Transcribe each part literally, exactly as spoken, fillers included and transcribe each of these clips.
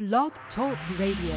Blog Talk Radio.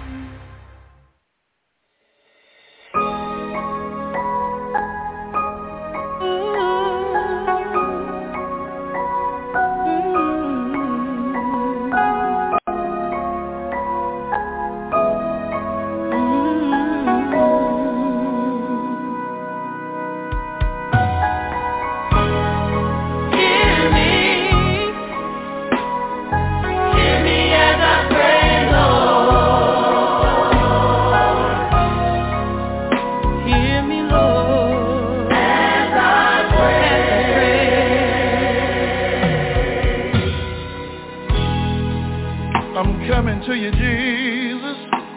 To you, Jesus,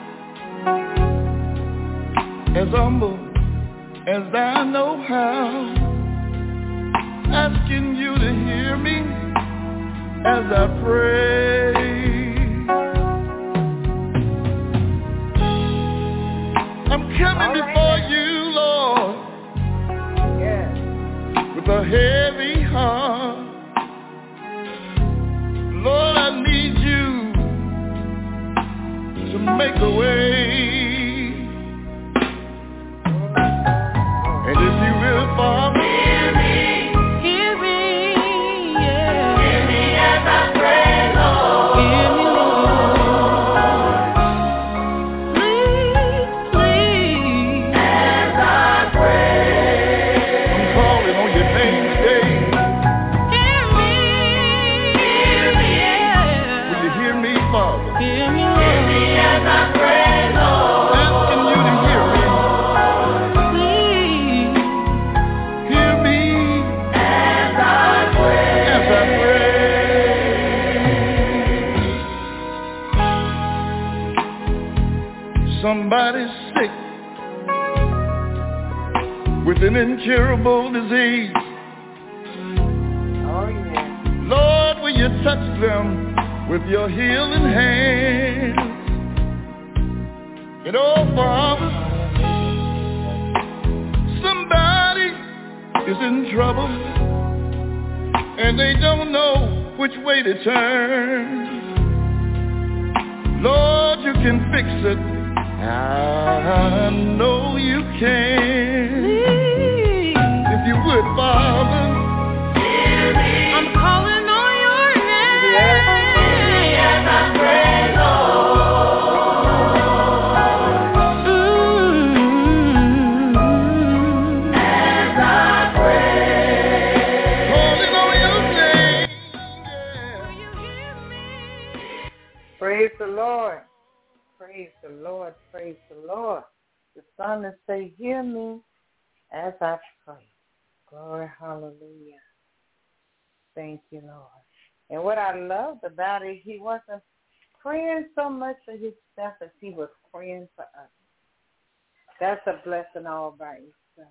as humble as I know how, asking you to hear me as I pray. I'm coming right before now. You, Lord, yes, with a heavy heart. Lord, I need you to make a way. And if you will, Father, hear me, hear me, yeah. Hear me as I pray, Lord. Hear me, Lord. Please, please, as I pray. I'm calling on your name today. Hear me, hear me, yeah. Will you hear me, Father? Hear me, Lord. As I pray, Lord, asking you to hear me. Please hear me as I pray. As I pray. Somebody's sick with an incurable disease. Oh yeah. Lord, will you touch them with your healing hand? And oh, Father, somebody is in trouble and they don't know which way to turn. Lord, you can fix it. I know you can. Please. If you would, Father, hear me. I'm calling on your name. Yes. Hear me as I pray, Lord. Praise the Lord. Praise the Lord. Praise the Lord. The psalmist say, hear me as I pray. Glory, hallelujah. Thank you, Lord. And what I loved about it, he wasn't praying so much for himself as he was praying for others. That's a blessing all by itself.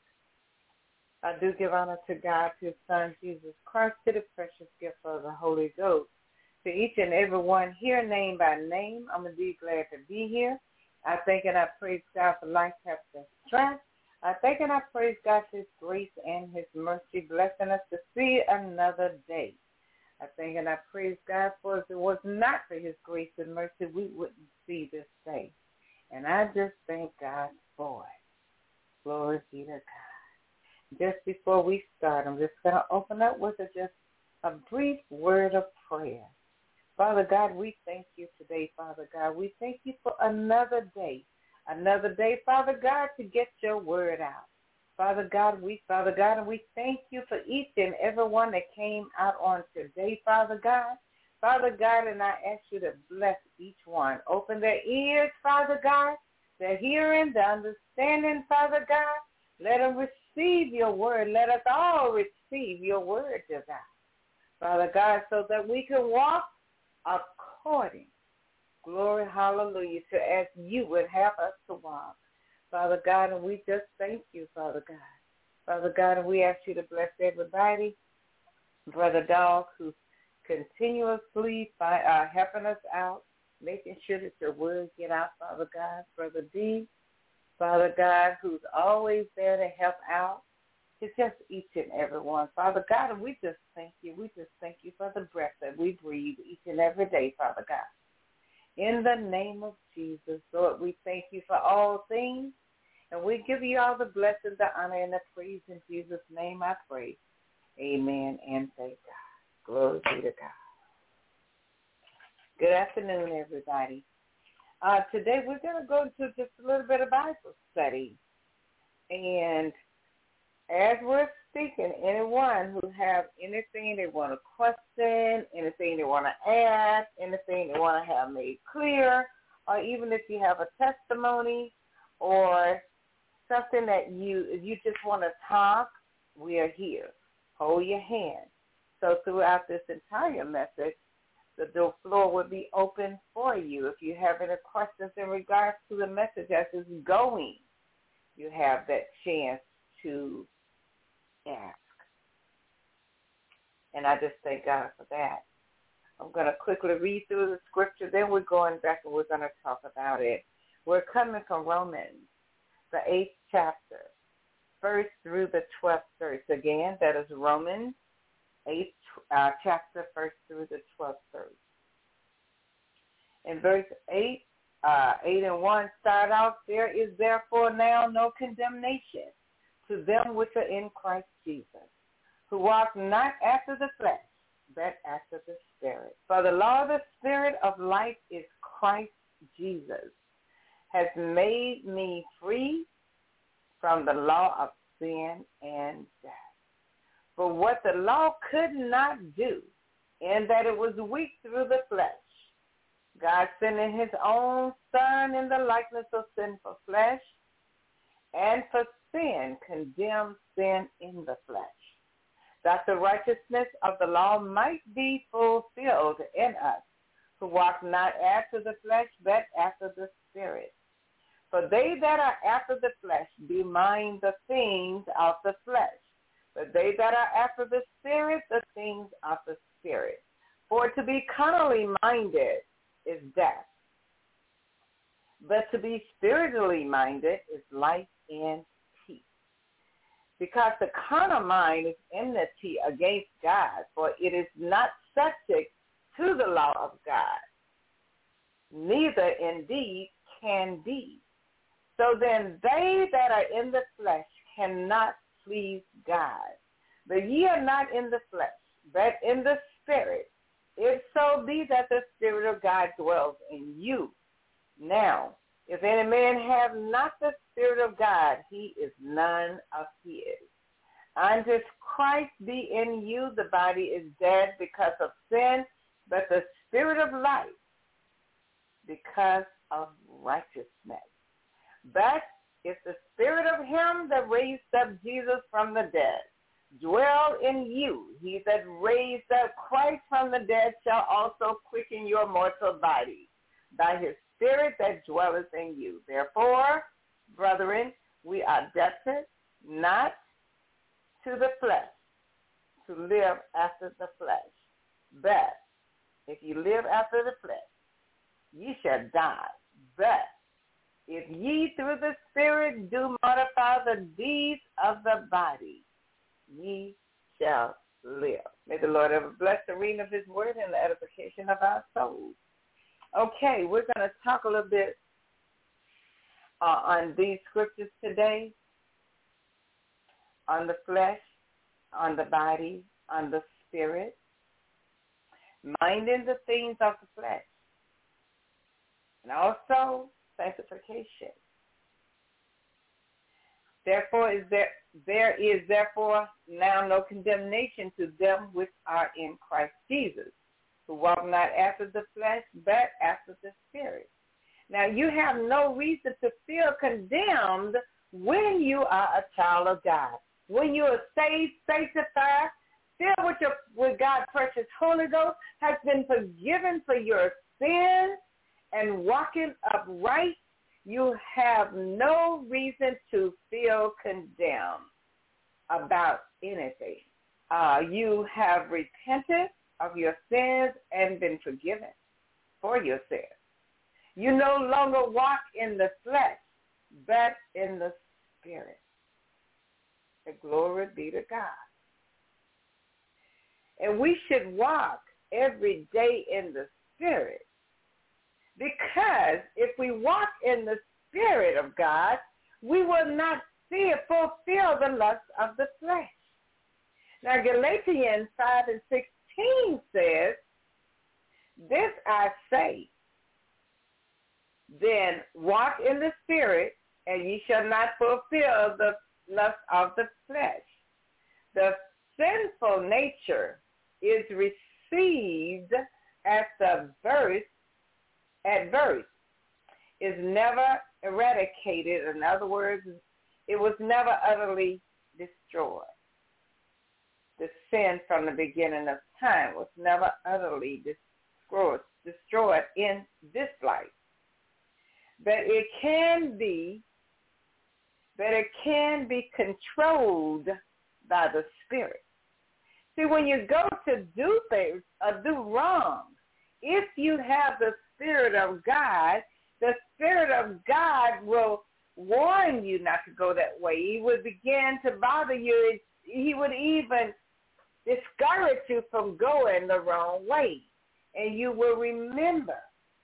I do give honor to God, to his son, Jesus Christ, to the precious gift of the Holy Ghost. To each and every one here, name by name, I'm indeed glad to be here. I thank and I praise God for life, health, and strength. I thank and I praise God for his grace and his mercy, blessing us to see another day. I thank and I praise God for if it was not for his grace and mercy, we wouldn't see this day. And I just thank God for it. Glory be to God. Just before we start, I'm just going to open up with a, just a brief word of prayer. Father God, we thank you today, Father God. We thank you for another day, another day, Father God, to get your word out. Father God, we, Father God, and we thank you for each and every one that came out on today, Father God. Father God, and I ask you to bless each one. Open their ears, Father God, their hearing, their understanding, Father God. Let them receive your word. Let us all receive your word, dear God. Father God, so that we can walk according, glory, hallelujah, to as you would have us to walk. Father God, and we just thank you, Father God. Father God, and we ask you to bless everybody. Brother Dog, who's continuously by, uh, helping us out, making sure that your words get out, Father God. Brother D, Father God, who's always there to help out. It's just each and every one. Father God, and we just thank you. We just thank you for the breath that we breathe each and every day, Father God. In the name of Jesus, Lord, we thank you for all things, and we give you all the blessings, the honor, and the praise. In Jesus' name I pray. Amen and thank God. Glory be to God. Good afternoon, everybody. Uh, today we're going to go into just a little bit of Bible study. And as we're speaking, anyone who have anything they want to question, anything they want to add, anything they want to have made clear, or even if you have a testimony or something that you if you just want to talk, we are here. Hold your hand. So throughout this entire message, the floor will be open for you. If you have any questions in regards to the message as it's going, you have that chance to ask. And I just thank God for that. I'm going to quickly read through the scripture, then we're going back and we're going to talk about it. We're coming from Romans, the eighth chapter, first through the twelfth verse. Again, that is Romans, eighth uh, chapter, first through the twelfth verse. In verse eight, uh, eight and one start out, there is therefore now no condemnation to them which are in Christ Jesus, who walk not after the flesh, but after the Spirit. For the law of the Spirit of life is Christ Jesus, has made me free from the law of sin and death. For what the law could not do, in that it was weak through the flesh, God sending his own Son in the likeness of sinful flesh, and for sin condemned sin in the flesh, that the righteousness of the law might be fulfilled in us, who walk not after the flesh, but after the Spirit. For they that are after the flesh do mind the things of the flesh, but they that are after the Spirit, the things of the Spirit. For to be carnally minded is death, but to be spiritually minded is life and peace. Because the carnal mind is enmity against God, for it is not subject to the law of God, neither indeed can be. So then they that are in the flesh cannot please God. But ye are not in the flesh, but in the Spirit, if so be that the Spirit of God dwells in you. Now, if any man have not the Spirit of God, he is none of his. And if Christ be in you, the body is dead because of sin, but the Spirit of life because of righteousness. But if the Spirit of him that raised up Jesus from the dead dwell in you, he that raised up Christ from the dead shall also quicken your mortal body by his Spirit that dwelleth in you. Therefore, brethren, we are debtors not to the flesh, to live after the flesh. But if you live after the flesh, ye shall die. But if ye through the Spirit do mortify the deeds of the body, ye shall live. May the Lord ever bless the reading of his word and the edification of our souls. Okay, we're going to talk a little bit uh, on these scriptures today, on the flesh, on the body, on the spirit, minding the things of the flesh, and also sanctification. Therefore is there there is therefore now no condemnation to them which are in Christ Jesus, who walk not after the flesh, but after the Spirit. Now you have no reason to feel condemned when you are a child of God. When you are saved, sanctified, filled with, your, with God's precious Holy Ghost, has been forgiven for your sins, and walking upright, you have no reason to feel condemned about anything. Uh, you have repented of your sins and been forgiven for your sins. You no longer walk in the flesh, but in the Spirit. The glory be to God. And we should walk every day in the Spirit, because Because if we walk in the Spirit of God, we will not see it fulfill the lust of the flesh. Now, Galatians five and sixteen says, this I say, then walk in the Spirit, and ye shall not fulfill the lust of the flesh. The sinful nature is received at the birth, at birth, is never eradicated. In other words, it was never utterly destroyed. The sin from the beginning of time was never utterly destroyed, destroyed in this life. But it can be, but it can be controlled by the Spirit. See, when you go to do things or do wrong, if you have the Spirit of God, the Spirit of God will warn you not to go that way. He would begin to bother you. He would even discourage you from going the wrong way. And you will remember.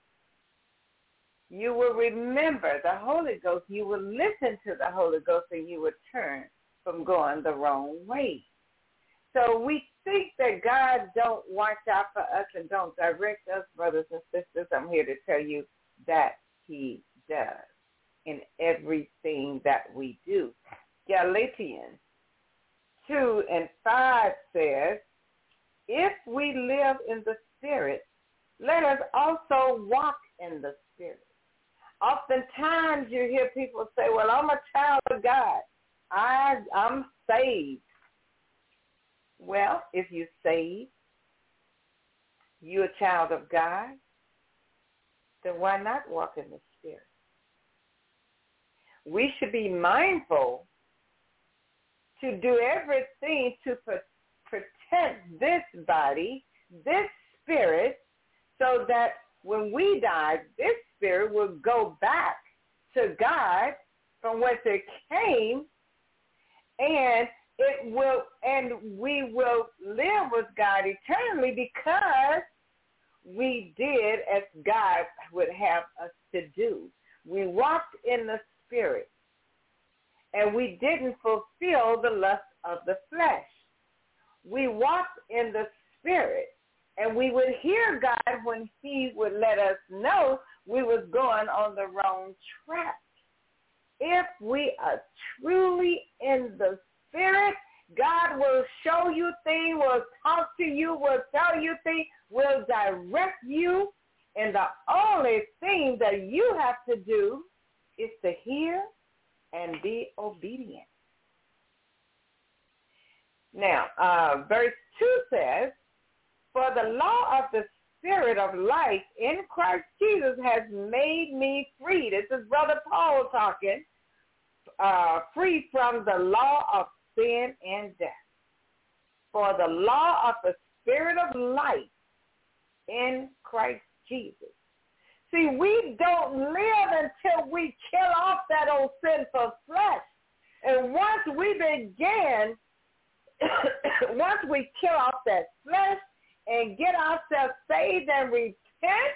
You will remember the Holy Ghost. You will listen to the Holy Ghost, and you will turn from going the wrong way. So we think that God don't watch out for us and don't direct us, brothers and sisters. I'm here to tell you that he does in everything that we do. Galatians two and five says, if we live in the Spirit, let us also walk in the Spirit. Oftentimes you hear people say, well, I'm a child of God. I, I'm saved. Well, if you're saved, you're a child of God, then why not walk in the Spirit? We should be mindful to do everything to protect this body, this spirit, so that when we die, this spirit will go back to God from whence it came, and it will, and we will live with God eternally because we did as God would have us to do. We walked in the Spirit, and we didn't fulfill the lust of the flesh. We walked in the Spirit, and we would hear God when he would let us know we was going on the wrong track. If we are truly in the Spirit, God will show you things, will talk to you, will tell you things, will direct you, and the only thing that you have to do is to hear and be obedient. Now, uh, verse two says, for the law of the Spirit of life in Christ Jesus has made me free. This is Brother Paul talking, uh, free from the law of sin and death. For the law of the Spirit of life in Christ Jesus. See, we don't live until we kill off that old sinful flesh. And once we begin, once we kill off that flesh and get ourselves saved and repent,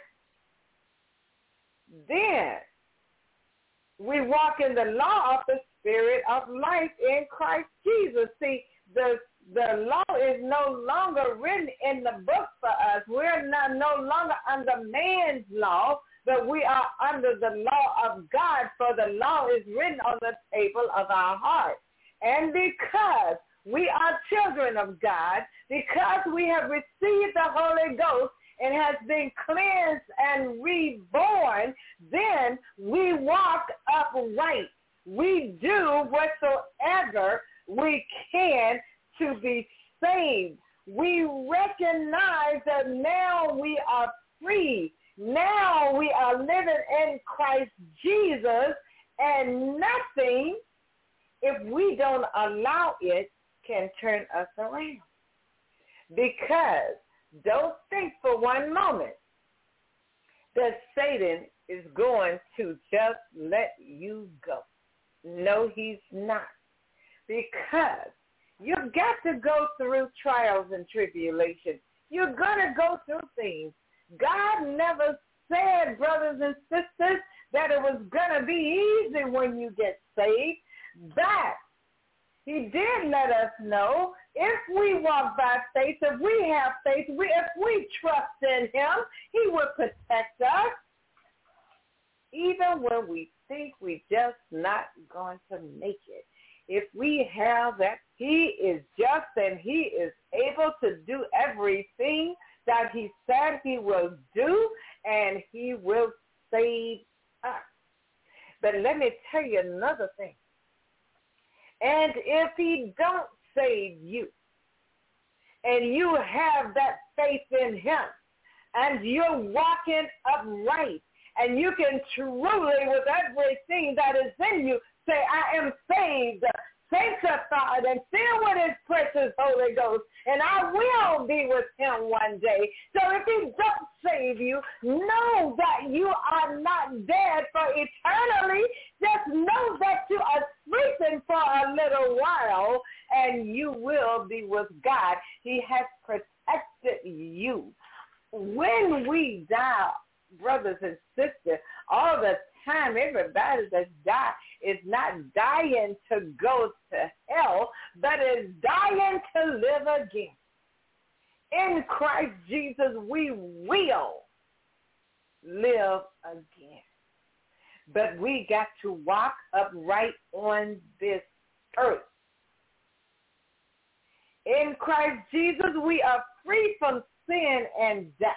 then we walk in the law of the Spirit of life in Christ Jesus. See, the the law is no longer written in the book for us. We're not no longer under man's law, but we are under the law of God, for the law is written on the table of our heart. And because we are children of God, because we have received the Holy Ghost and has been cleansed and reborn, then we walk upright. We do whatsoever we can to be saved. We recognize that now we are free. Now we are living in Christ Jesus, and nothing, if we don't allow it, can turn us around. Because don't think for one moment that Satan is going to just let you go. No, he's not. Because you've got to go through trials and tribulations. You're going to go through things. God never said, brothers and sisters, that it was going to be easy when you get saved. That he did let us know if we walk by faith, if we have faith, we, if we trust in him, he will protect us. Even when we think we're just not going to make it. If we have that, he is just and he is able to do everything that he said he will do, and he will save us. But let me tell you another thing. And if he don't save you, and you have that faith in him, and you're walking upright, and you can truly, with everything that is in you, say, I am saved, sanctified, and filled with his precious Holy Ghost, and I will be with him one day. So if he don't save you, know that you are not dead for eternally. Just know that you are sleeping for a little while, and you will be with God. He has protected you. When we die, brothers and sisters, all the time, everybody that's died is not dying to go to hell, but is dying to live again. In Christ Jesus, we will live again. But we got to walk upright on this earth. In Christ Jesus, we are free from sin and death.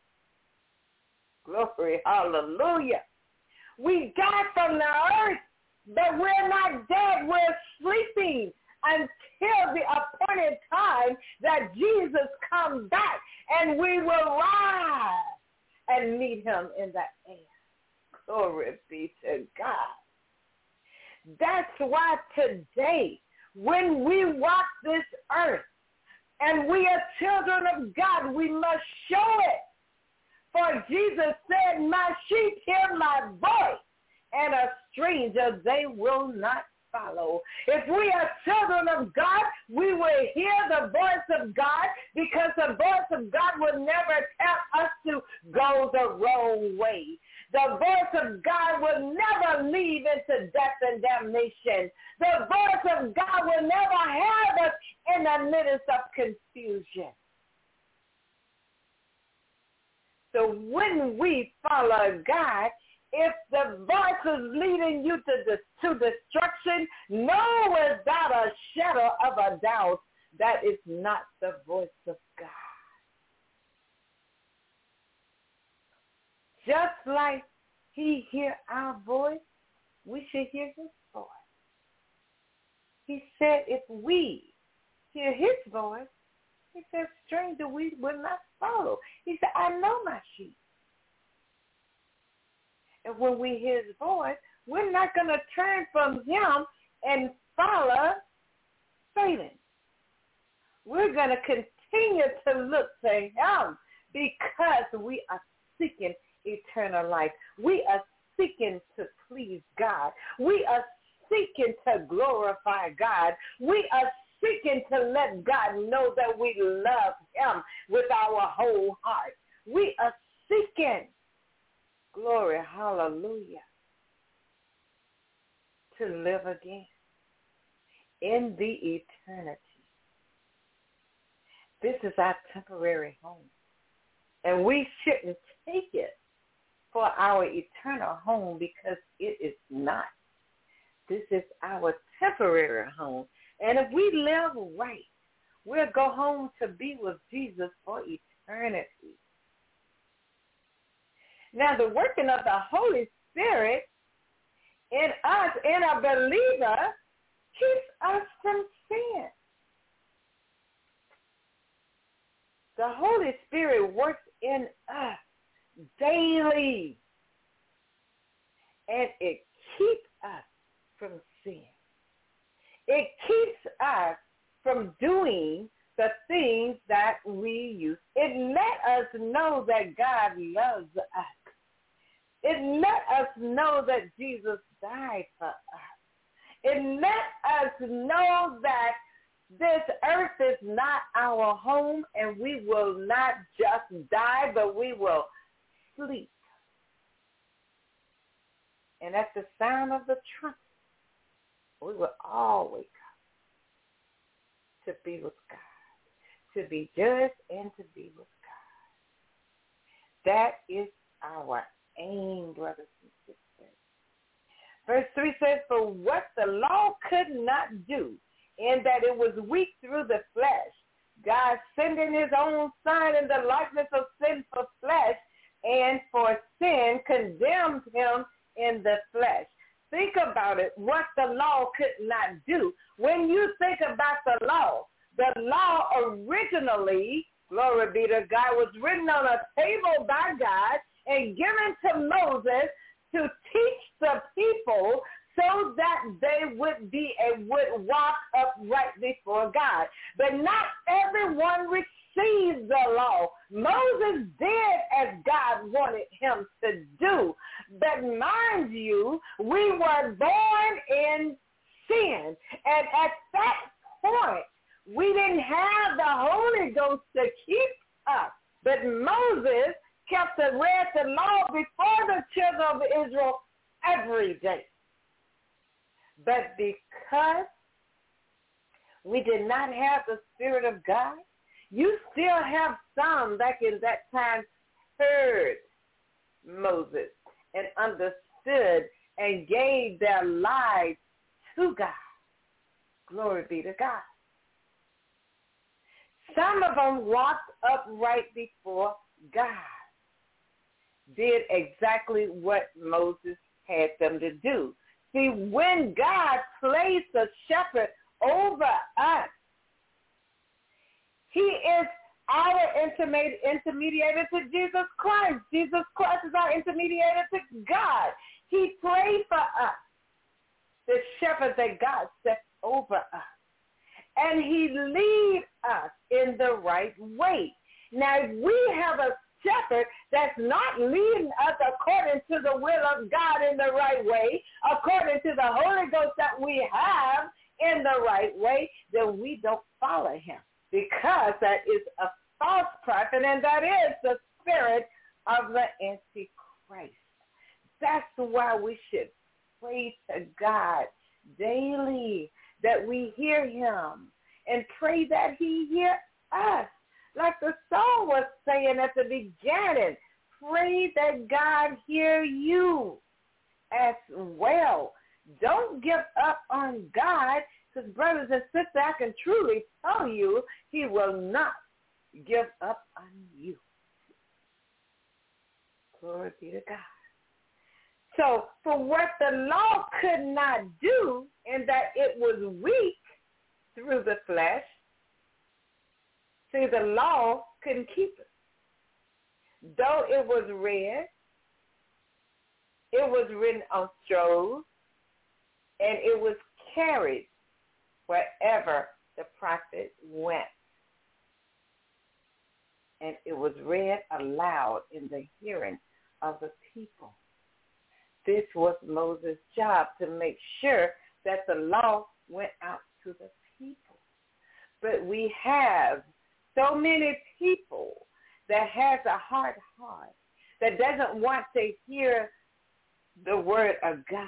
Glory, hallelujah. We died from the earth, but we're not dead. We're sleeping until the appointed time that Jesus comes back, and we will rise and meet him in the air. Glory be to God. That's why today, when we walk this earth and we are children of God, we must show it. For Jesus said, my sheep hear my voice, and a stranger they will not follow. If we are children of God, we will hear the voice of God, because the voice of God will never tell us to go the wrong way. The voice of God will never lead into death and damnation. The voice of God will never have us in the midst of confusion. So when we follow God, if the voice is leading you to, the, to destruction, know without a shadow of a doubt that is not the voice of God. Just like he hear our voice, we should hear his voice. He said if we hear his voice, he said, stranger we will not follow. He said, I know my sheep. And when we hear his voice, we're not going to turn from him and follow Satan. We're going to continue to look to him because we are seeking eternal life. We are seeking to please God. We are seeking to glorify God. We are seeking to let God know that we love him with our whole heart. We are seeking, glory, hallelujah, to live again in the eternity. This is our temporary home, and we shouldn't take it for our eternal home, because it is not. This is our temporary home. And if we live right, we'll go home to be with Jesus for eternity. Now, the working of the Holy Spirit in us, in a believer, keeps us from sin. The Holy Spirit works in us daily, and it keeps us from sin. It keeps us from doing the things that we use. It let us know that God loves us. It let us know that Jesus died for us. It let us know that this earth is not our home, and we will not just die, but we will sleep And at the sound of the trumpet, we will all wake up to be with God, to be judged and to be with God. That is our aim, brothers and sisters. Verse three says, for what the law could not do, in that it was weak through the flesh, God sending his own Son in the likeness of sinful flesh, and for sin condemned him in the flesh. Think about it, what the law could not do. When you think about the law, the law originally, glory be to God, was written on a table by God and given to Moses to teach the people so that they would be a would walk upright before God. But not everyone received the law. Moses did as God wanted him to do. But mind you, we were born in sin. And at that point, we didn't have the Holy Ghost to keep us. But Moses kept the read the law before the children of Israel every day. But because we did not have the Spirit of God, you still have some that in that time heard Moses and understood and gave their lives to God. Glory be to God. Some of them walked upright before God, did exactly what Moses had them to do. See, when God placed a shepherd over us, he is our intermediator to Jesus Christ. Jesus Christ is our intermediator to God. He prayed for us, the shepherd that God set over us. And he leads us in the right way. Now, if we have a shepherd that's not leading us according to the will of God in the right way, according to the Holy Ghost that we have in the right way, then we don't follow him, because that is a false prophet, and that is the spirit of the Antichrist. That's why we should pray to God daily, that we hear him, and pray that he hear us. Like the song was saying at the beginning, pray that God hear you as well. Don't give up on God, because brothers and sisters, I can truly tell you, he will not give up on you. Glory be to God. So for what the law could not do, in that it was weak through the flesh, see, the law couldn't keep it. Though it was read, it was written on scrolls, and it was carried wherever the prophet went. And it was read aloud in the hearing of the people. This was Moses' job, to make sure that the law went out to the people. But we have so many people that has a hard heart, that doesn't want to hear the word of God,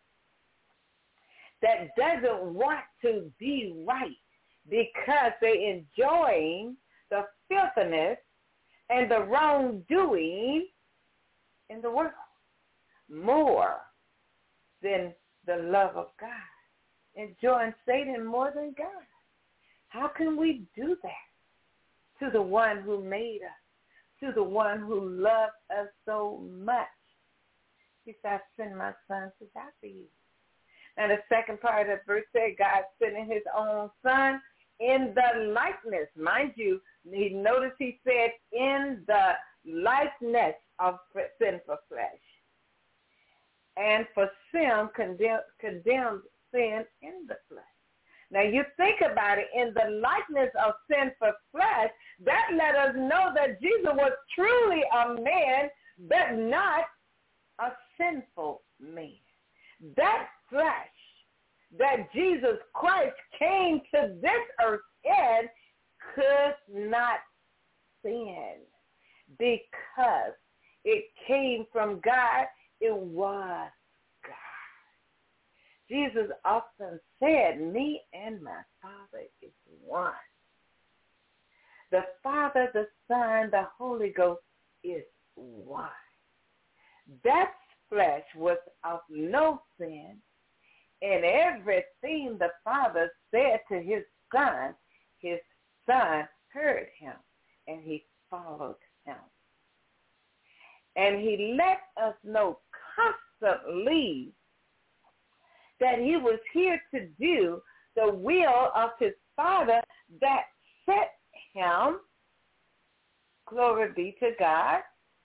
that doesn't want to be right, because they're enjoying the filthiness and the wrongdoing in the world more than the love of God, enjoying Satan more than God. How can we do that to the one who made us, to the one who loved us so much? He said, I sent my son to die for you. And the second part of that verse said, God sending his own son in the likeness. Mind you, he noticed he said in the likeness of sinful flesh. And for sin, condemned, condemned sin in the flesh. Now you think about it, in the likeness of sinful flesh, that let us know that Jesus was truly a man, but not a sinful man. That flesh that Jesus Christ came to this earth in could not sin, because it came from God. It was Jesus often said, me and my Father is one. The Father, the Son, the Holy Ghost is one. That flesh was of no sin, and everything the Father said to his Son, his Son heard him, and he followed him. And he let us know constantly that he was here to do the will of his Father that set him. Glory be to God.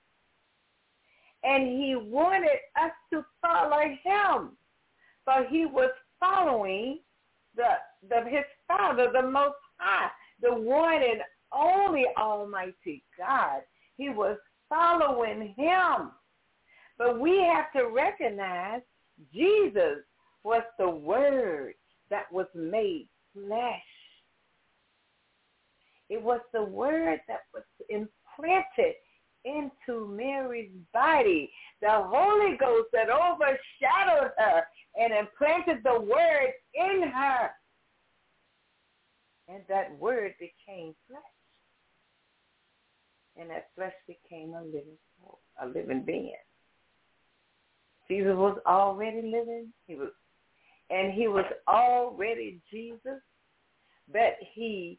And he wanted us to follow him. For he was following the, the his Father, the Most High, the one and only Almighty God. He was following him. But we have to recognize Jesus was the Word that was made flesh. It was the Word that was implanted into Mary's body. The Holy Ghost that overshadowed her and implanted the Word in her. And that Word became flesh. And that flesh became a living soul, a living being. Jesus was already living. He was, and he was already Jesus, but he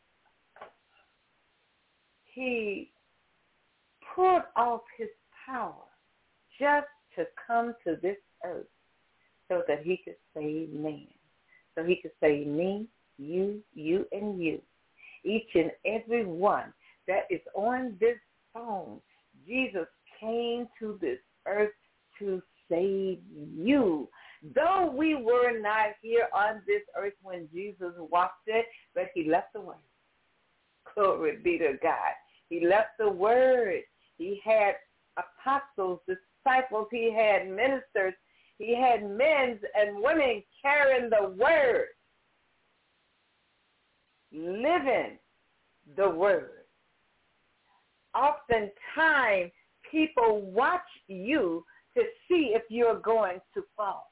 he put off his power just to come to this earth so that he could save man. So he could save me, you, you, and you. Each and every one that is on this phone. Jesus came to this earth to save you. Though we were not here on this earth when Jesus walked it, but he left the word. Glory be to God. He left the word. He had apostles, disciples. He had ministers. He had men and women carrying the word, living the word. Oftentimes, people watch you to see if you're going to fall.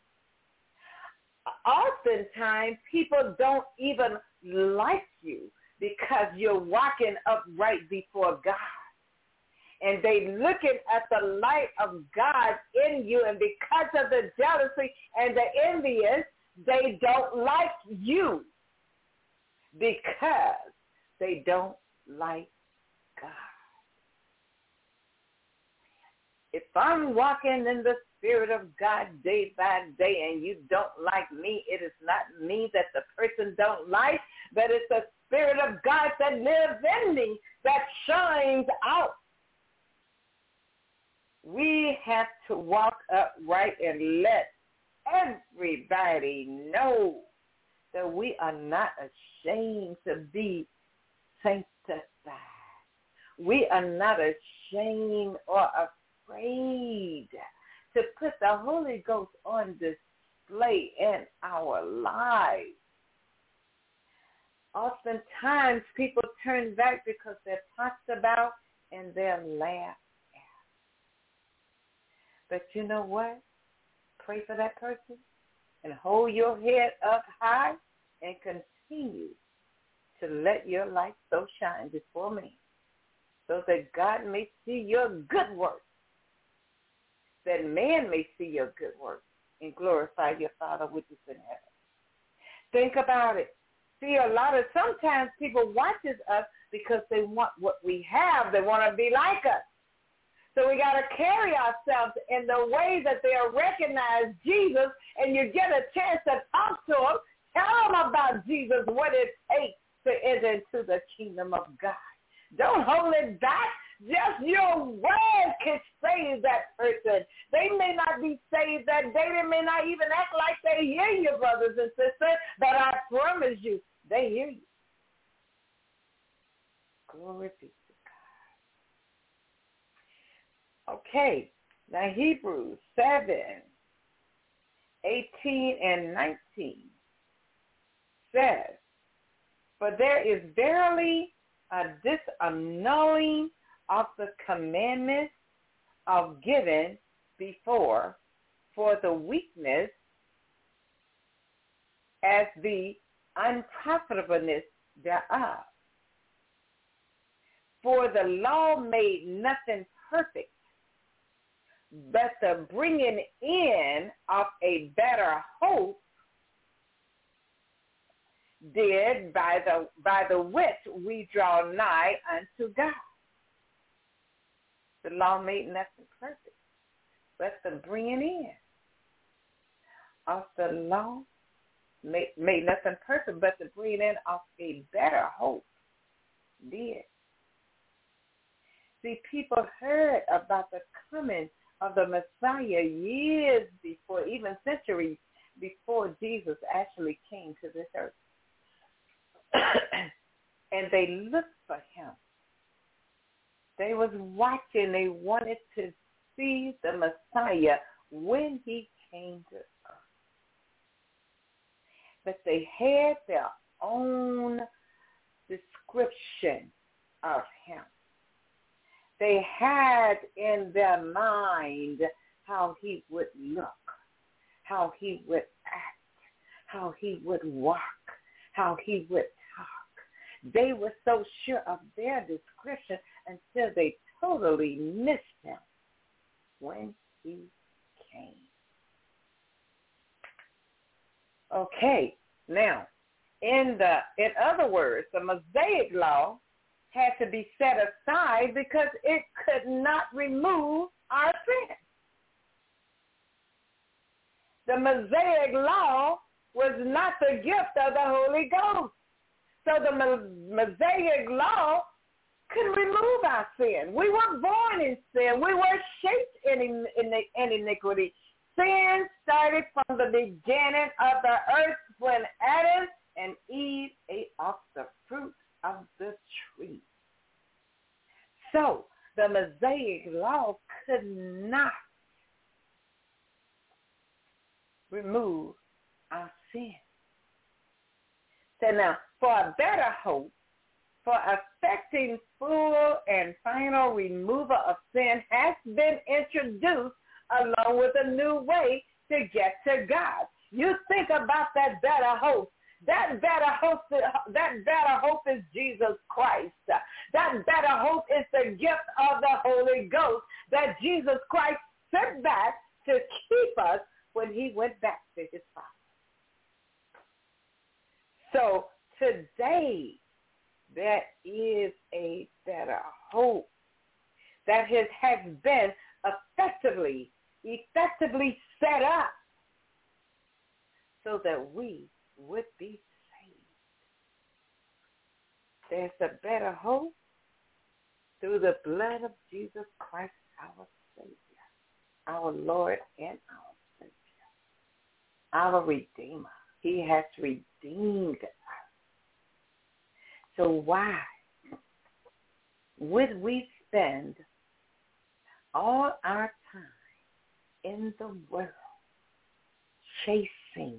Oftentimes, people don't even like you because you're walking upright before God. And they looking at the light of God in you, and because of the jealousy and the envious, they don't like you because they don't like God. If I'm walking in the Spirit of God day by day and you don't like me, it is not me that the person don't like, but it's the Spirit of God that lives in me that shines out. We have to walk upright and let everybody know that we are not ashamed to be sanctified. We are not ashamed or afraid to put the Holy Ghost on display in our lives. Oftentimes, people turn back because they're talked about and they're laughed at. But you know what? Pray for that person and hold your head up high and continue to let your light so shine before me so that God may see your good works, that man may see your good works and glorify your Father which is in heaven. Think about it. See, a lot of, sometimes people watches us because they want what we have. They want to be like us. So we got to carry ourselves in the way that they'll recognize Jesus, and you get a chance to talk to them, tell them about Jesus, what it takes to enter into the kingdom of God. Don't hold it back. Just your word can save that person. They may not be saved that day. They may not even act like they hear you, brothers and sisters, but I promise you, they hear you. Glory be to God. Okay, now Hebrews seven, eighteen and nineteen says, for there is verily a disannulling of the commandments of given before for the weakness as the unprofitableness thereof. For the law made nothing perfect, but the bringing in of a better hope did, by the by the which we draw nigh unto God. The law made nothing perfect, but the bringing in of the law made, made nothing perfect, but the bringing in of a better hope did. See, people heard about the coming of the Messiah years before, even centuries before Jesus actually came to this earth. And they looked for him. They was watching. They wanted to see the Messiah when he came to earth. But they had their own description of him. They had in their mind how he would look, how he would act, how he would walk, how he would talk. They were so sure of their description until they totally missed him when he came. Okay, now, in the in other words, the Mosaic law had to be set aside because it could not remove our sin. The Mosaic law was not the gift of the Holy Ghost. So the Mosaic law could remove our sin. We were born in sin. We were shaped in, in, in iniquity. Sin started from the beginning of the earth when Adam and Eve ate off the fruit of the tree. So the Mosaic law could not remove our sin. So now, for a better hope, for effecting full and final removal of sin has been introduced along with a new way to get to God. You think about that better hope. That better hope, that better hope is Jesus Christ. That better hope is the gift of the Holy Ghost that Jesus Christ sent back to keep us when he went back to his Father. So today, there is a better hope that has, has been effectively, effectively set up so that we would be saved. There's a better hope through the blood of Jesus Christ, our Savior, our Lord and our Savior, our Redeemer. He has redeemed us. So why would we spend all our time in the world chasing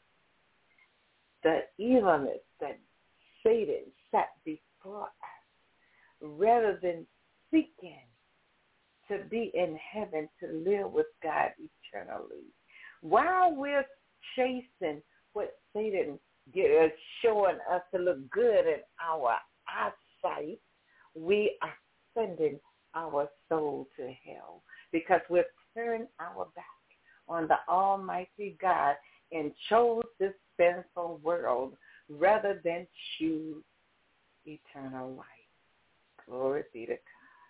the evilness that Satan set before us rather than seeking to be in heaven to live with God eternally? While we're chasing what Satan is showing us to look good in our eyesight, we are sending our soul to hell because we've turned our back on the Almighty God and chose this sinful world rather than choose eternal life. Glory be to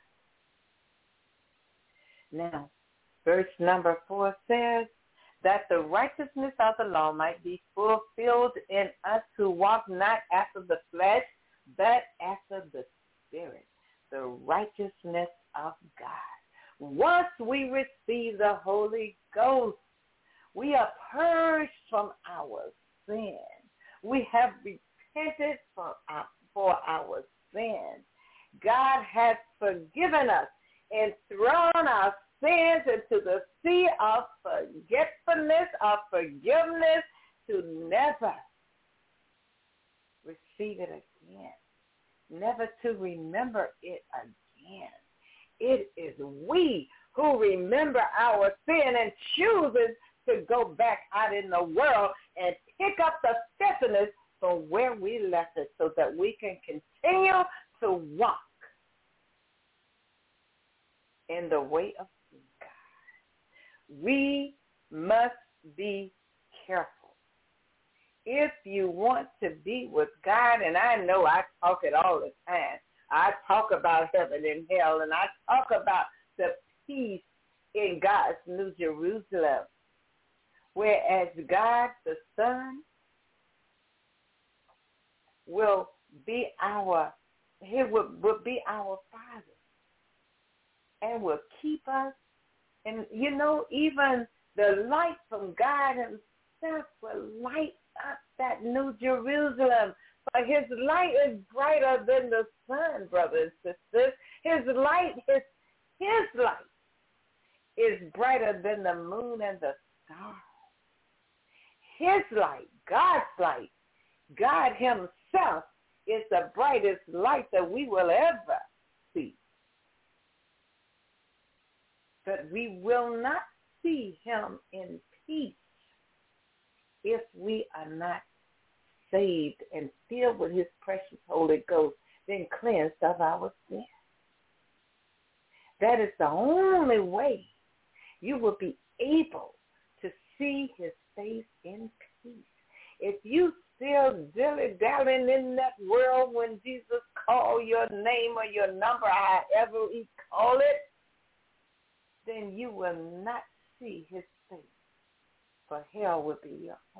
God. Now, verse number four says, that the righteousness of the law might be fulfilled in us who walk not after the flesh, but after the Spirit, the righteousness of God. Once we receive the Holy Ghost, we are purged from our sin. We have repented for our, for our sins. God has forgiven us and thrown our sins into the sea of forgetfulness, of forgiveness, to never receive it again, never to remember it again. It is we who remember our sin and chooses to go back out in the world and pick up the faithfulness from where we left it so that we can continue to walk in the way of God. We must be careful. If you want to be with God, and I know I talk it all the time, I talk about heaven and hell, and I talk about the peace in God's New Jerusalem, whereas God the Son will be our, he will, will be our Father and will keep us. And, you know, even the light from God himself will light up that New Jerusalem. For his light is brighter than the sun, brothers and sisters. His light, his, his light is brighter than the moon and the stars. His light, God's light, God himself is the brightest light that we will ever see. But we will not see him in peace if we are not saved and filled with his precious Holy Ghost, then cleansed of our sin. That is the only way you will be able to see his face in peace. If you still dilly-dallying in that world when Jesus called your name or your number, however he called it, then you will not see his face, for hell will be your home.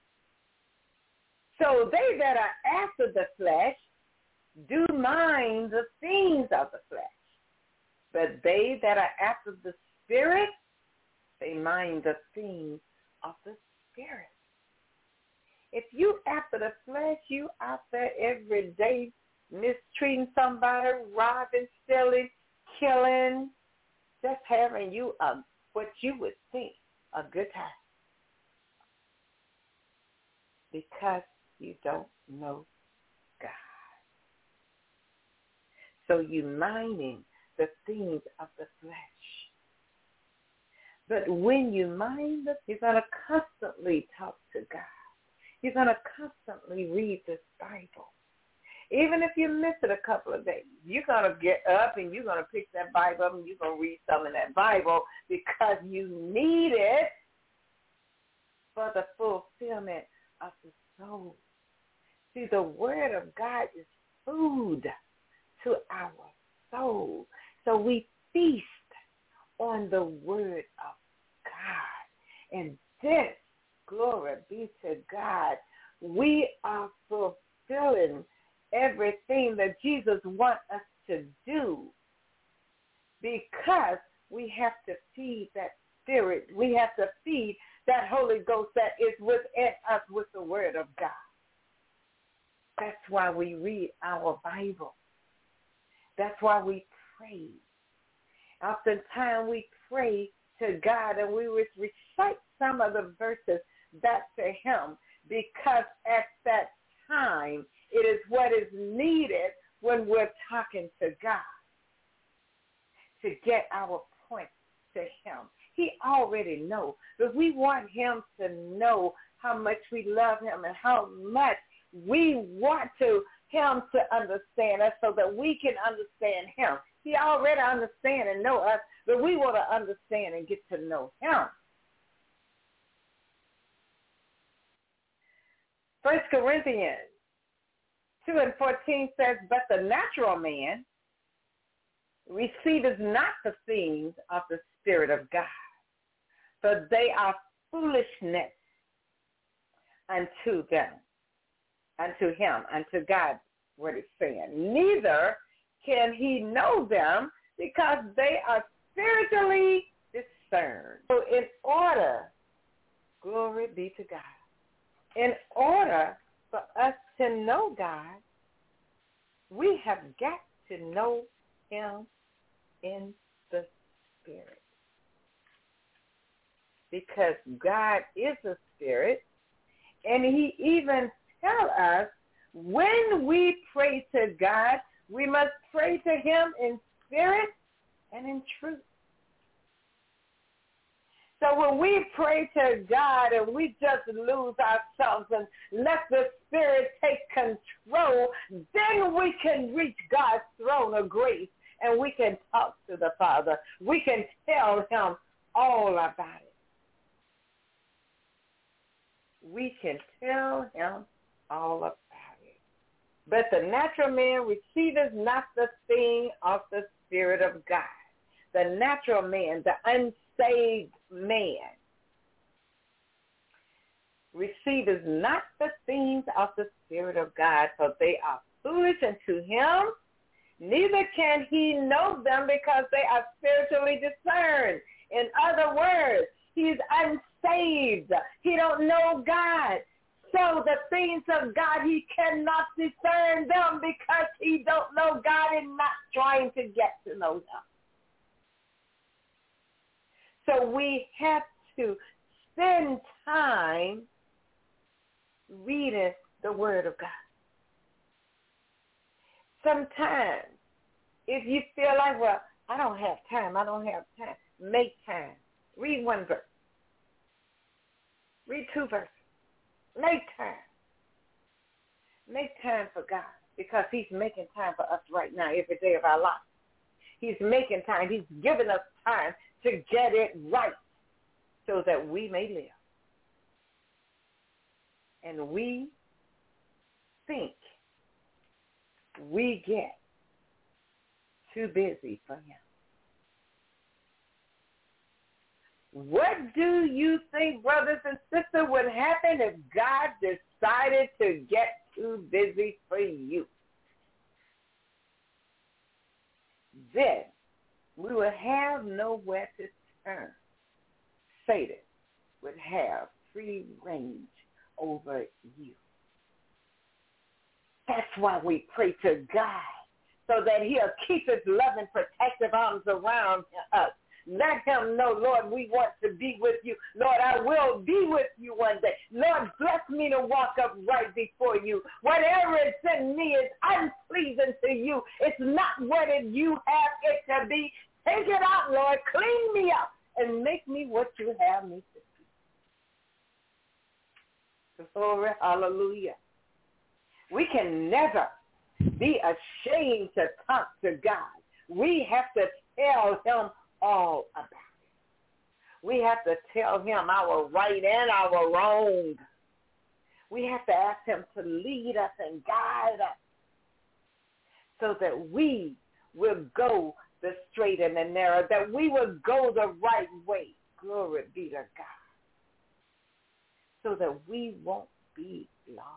So they that are after the flesh do mind the things of the flesh, but they that are after the Spirit, they mind the things of the Spirit. If you after the flesh, you out there every day mistreating somebody, robbing, stealing, killing, just having you a, what you would think a good time. Because you don't know God. So you minding the things of the flesh. But when you mind the, you're going to constantly talk to God. You're going to constantly read this Bible. Even if you miss it a couple of days, you're going to get up and you're going to pick that Bible up and you're going to read some of that Bible because you need it for the fulfillment of the soul. See, the Word of God is food to our soul. So we feast on the Word of God. And this, glory be to God, we are fulfilling everything that Jesus wants us to do because we have to feed that Spirit. We have to feed that Holy Ghost that is within us with the Word of God. That's why we read our Bible. That's why we pray. Oftentimes we pray to God and we recite some of the verses back to him because at that time it is what is needed when we're talking to God to get our point to him. He already knows, but we want him to know how much we love him and how much we want to him to understand us so that we can understand him. He already understands and know us, but we want to understand and get to know him. First Corinthians two and fourteen says, but the natural man receiveth not the things of the Spirit of God, for they are foolishness unto them, unto him, unto God, what it's saying. Neither can he know them because they are spiritually discerned. So in order, glory be to God, in order for us to know God, we have got to know him in the Spirit. Because God is a spirit, and he even tells us when we pray to God, we must pray to him in spirit and in truth. So when we pray to God and we just lose ourselves and let the Spirit take control, then we can reach God's throne of grace and we can talk to the Father. We can tell him all about it. We can tell him all about it. But the natural man receiveth not the thing of the Spirit of God. The natural man, the unsaved man, receiveth not the things of the Spirit of God, for they are foolish unto him, neither can he know them because they are spiritually discerned. In other words, he's unsaved. He don't know God. So the things of God, he cannot discern them because he don't know God and not trying to get to know him. So we have to spend time reading the Word of God. Sometimes, if you feel like, well, I don't have time, I don't have time, make time. Read one verse. Read two verses. Make time. Make time for God because he's making time for us right now, every day of our life. He's making time. He's giving us time to get it right so that we may live. And we think we get too busy for him. What do you think, brothers and sisters, would happen if God decided to get too busy for you? Then we would have nowhere to turn. Satan would have free range over you. That's why we pray to God, so that he'll keep his loving, protective arms around us. Let him know, Lord, we want to be with you. Lord, I will be with you one day. Lord, bless me to walk up right before you. Whatever is in me is unpleasing to you. It's not what you have it to be. Take it out, Lord. Clean me up and make me what you have me to be. Glory, hallelujah. We can never be ashamed to talk to God. We have to tell him all about it. We have to tell him our right and our wrong. We have to ask him to lead us and guide us so that we will go the straight and the narrow, that we will go the right way. Glory be to God. So that we won't be lost.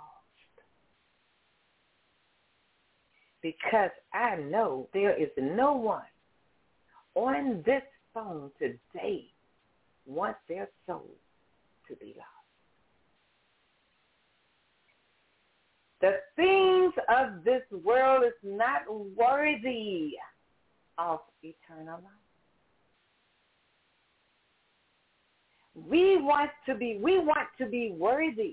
Because I know there is no one on this phone today wants their soul to be lost. The things of this world is not worthy of eternal life. We want to be, we want to be worthy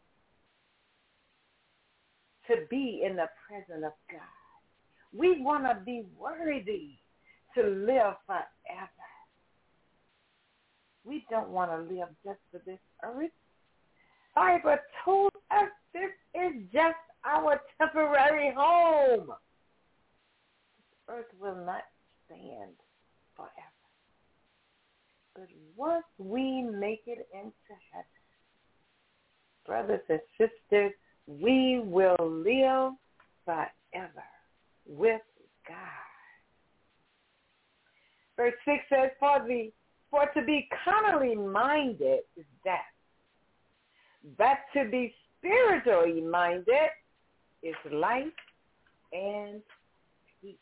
to be in the presence of God. We want to be worthy to live forever. We don't want to live just for this earth. Bible told us this is just our temporary home. This earth will not stand forever. But once we make it into heaven, brothers and sisters, we will live forever with God. Verse six says, for, the, for to be carnally minded is death, but to be spiritually minded is life and peace.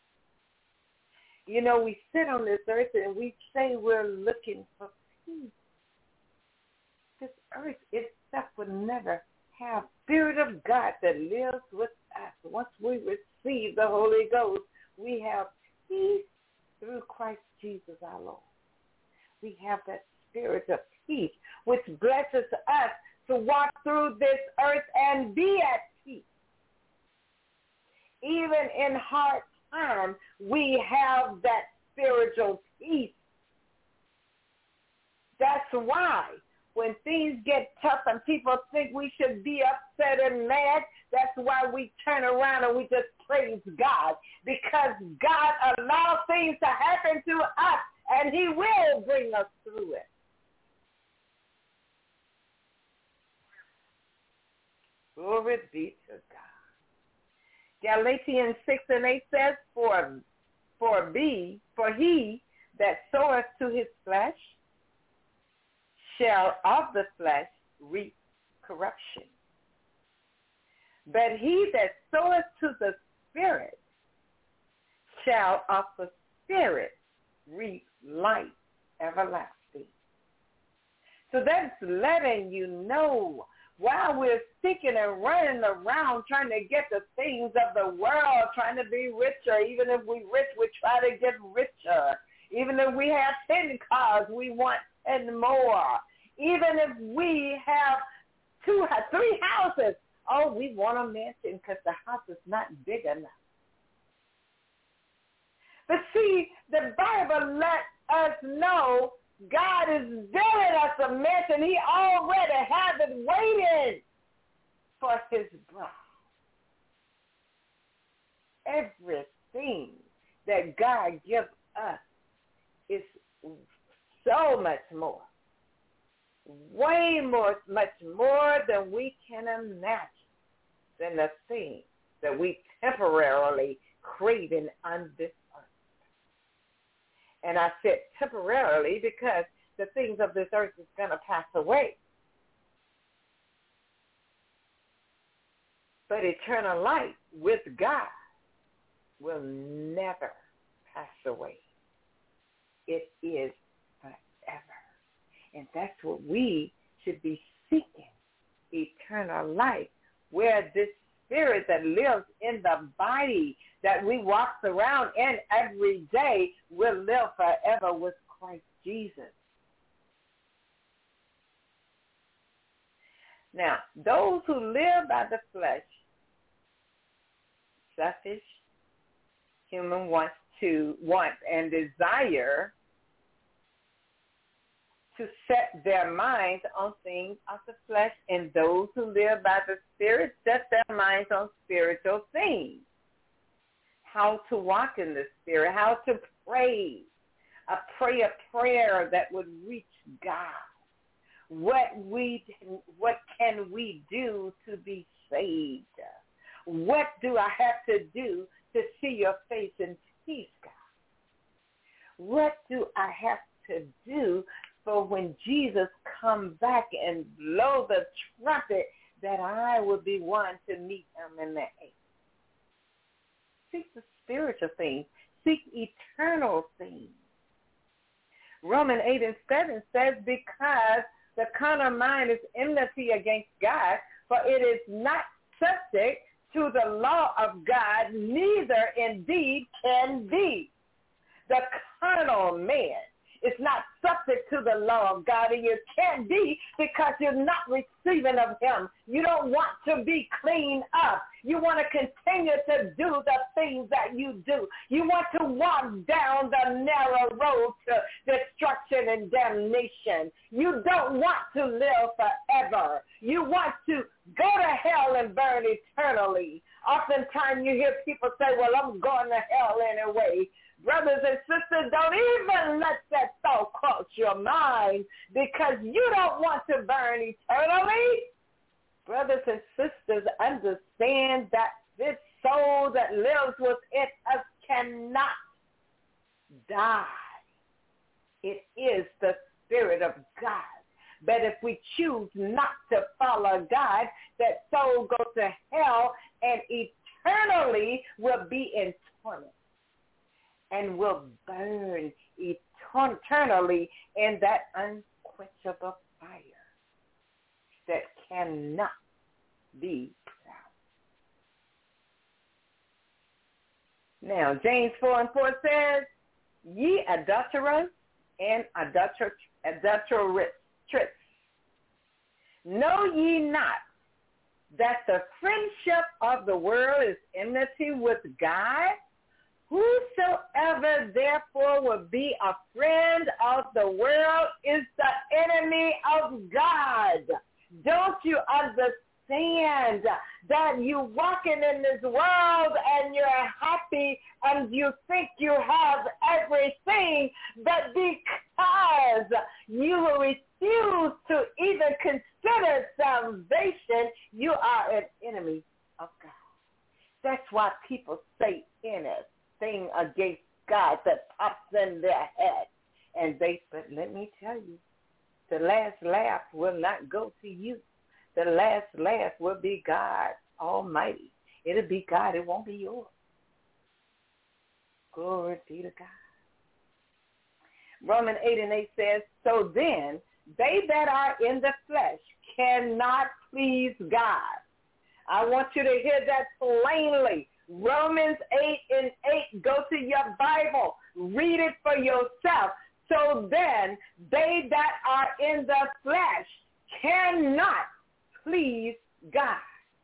You know, we sit on this earth and we say we're looking for peace. This earth itself would never have Spirit of God that lives with us. Once we receive the Holy Ghost, we have peace through Christ Jesus our Lord. We have that spirit of peace, which blesses us to walk through this earth and be at peace. Even in hard times, we have that spiritual peace That's why when things get tough and people think we should be upset and mad, that's why we turn around and we just praise God, because God allows things to happen to us, and he will bring us through it. Glory be to God. Galatians six and eight says, For for be for he that soweth to his flesh shall of the flesh reap corruption. But he that soweth to the Spirit shall of the Spirit reap life everlasting. So that's letting you know, while we're seeking and running around trying to get the things of the world, trying to be richer, even if we rich, we try to get richer. Even if we have ten cars, we want and more. Even if we have two, three houses, oh, we want a mansion because the house is not big enough. But see, the Bible lets us know God is building us a mansion. He already has it waiting for his bride. Everything that God gives us is so much more, way more, much more than we can imagine, than the things that we temporarily craving on this earth. And I said temporarily because the things of this earth is going to pass away. But eternal life with God will never pass away. It is forever. And that's what we should be seeking, eternal life, where this spirit that lives in the body that we walk around in every day will live forever with Christ Jesus. Now, those who live by the flesh, selfish, human wants to want and desire to set their minds on things of the flesh, and those who live by the Spirit set their minds on spiritual things. How to walk in the Spirit, how to pray, a pray a prayer that would reach God. What we, what can we do to be saved? What do I have to do to see your face in peace, God? What do I have to do for when Jesus comes back and blow the trumpet that I will be one to meet him in the air? Seek the spiritual things. Seek eternal things. Romans eight and seven says, because the carnal mind is enmity against God, for it is not subject to the law of God, neither indeed can be. The carnal man is not subject to the law of God, and you can't be because you're not receiving of him. You don't want to be cleaned up. You want to continue to do the things that you do. You want to walk down the narrow road to destruction and damnation. You don't want to live forever. You want to go to hell and burn eternally. Oftentimes you hear people say, well, I'm going to hell anyway. Brothers and sisters, don't even let that thought cross your mind, because you don't want to burn eternally. Brothers and sisters, understand that this soul that lives within us cannot die. It is the Spirit of God. But if we choose not to follow God, that soul goes to hell and eternally will be in torment and will burn eternally in that unquenchable fire that cannot be put out. Now, James four and four says, ye adulterers and adulter- adulteress, know ye not that the friendship of the world is enmity with God? Whosoever therefore will be a friend of the world is the enemy of God. Don't you understand that you're walking in this world and you're happy and you think you have everything, but because you will refuse to even consider salvation, you are an enemy of God. That's why people say anything against God that pops in their head. And they, but let me tell you, the last laugh will not go to you. The last laugh will be God Almighty. It'll be God. It won't be yours. Glory be to God. Romans eight and eight says, so then they that are in the flesh cannot please God. I want you to hear that plainly. Romans eight and eight, go to your Bible. Read it for yourself. So then, they that are in the flesh cannot please God.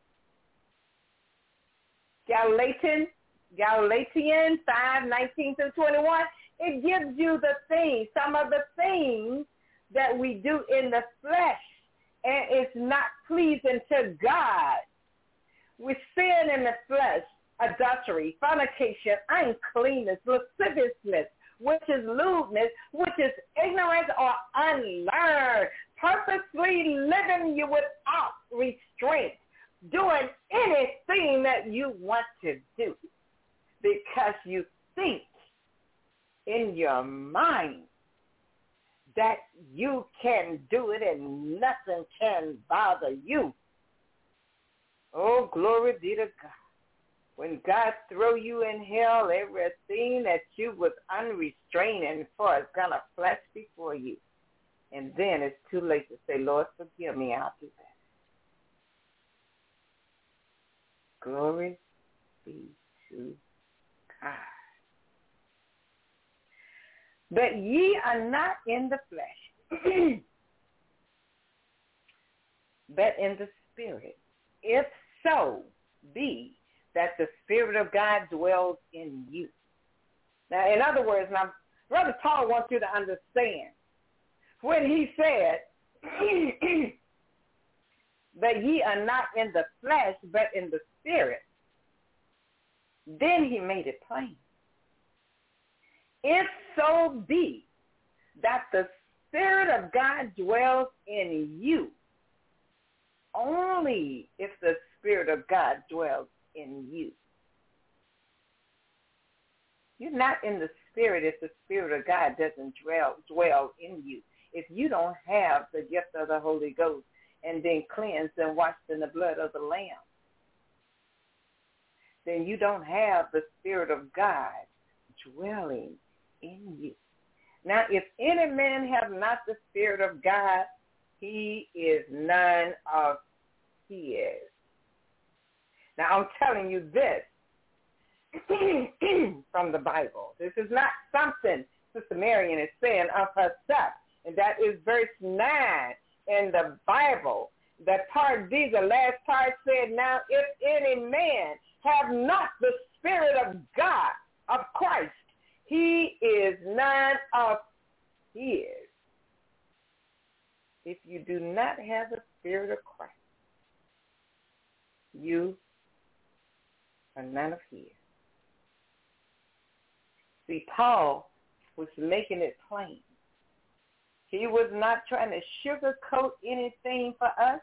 Galatians, Galatians five, nineteen through twenty-one, it gives you the things, some of the things that we do in the flesh, and it's not pleasing to God. We sin in the flesh, adultery, fornication, uncleanness, lasciviousness, which is lewdness, which is ignorance or unlearned, purposely living you without restraint, doing anything that you want to do because you think in your mind that you can do it and nothing can bother you. Oh, glory be to God. When God throw you in hell, everything that you was unrestraining for is going to flash before you. And then it's too late to say, Lord, forgive me, I'll do that. Glory be to God. But ye are not in the flesh, but in the Spirit. If so be that the Spirit of God dwells in you. Now, in other words, now, Brother Paul wants you to understand. When he said that ye are not in the flesh, but in the Spirit, then he made it plain. If so be that the Spirit of God dwells in you, only if the Spirit of God dwells in you. You're not in the Spirit if the Spirit of God doesn't dwell, dwell in you. If you don't have the gift of the Holy Ghost and been cleansed and washed in the blood of the Lamb, then you don't have the Spirit of God dwelling in you. Now, if any man have not the Spirit of God, he is none of his. Now, I'm telling you this from the Bible. This is not something Sister Marian is saying of herself. And that is verse nine in the Bible. That part D, the last part said, now if any man have not the Spirit of God, of Christ, he is none of his. If you do not have the Spirit of Christ, you are none of his. See, Paul was making it plain. He was not trying to sugarcoat anything for us.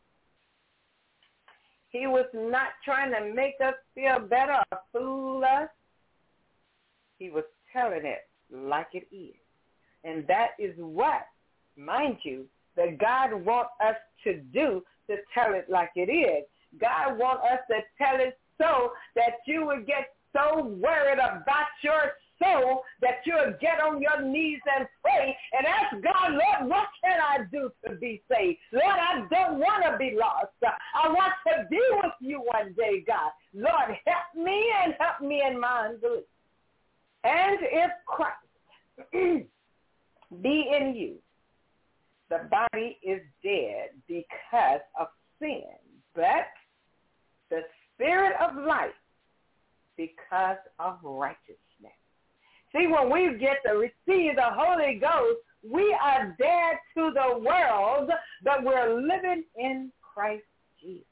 He was not trying to make us feel better or fool us. He was telling it like it is. And that is what, mind you, that God wants us to do, to tell it like it is. God wants us to tell it so that you will get so worried about your soul that you'll get on your knees and pray and ask God, Lord, what can I do to be saved? Lord, I don't want to be lost. I want to be with you one day, God. Lord, help me and help me in my unbelief. And if Christ be in you, the body is dead because of sin, but the Spirit of life because of righteousness. See, when we get to receive the Holy Ghost, we are dead to the world, but we're living in Christ Jesus.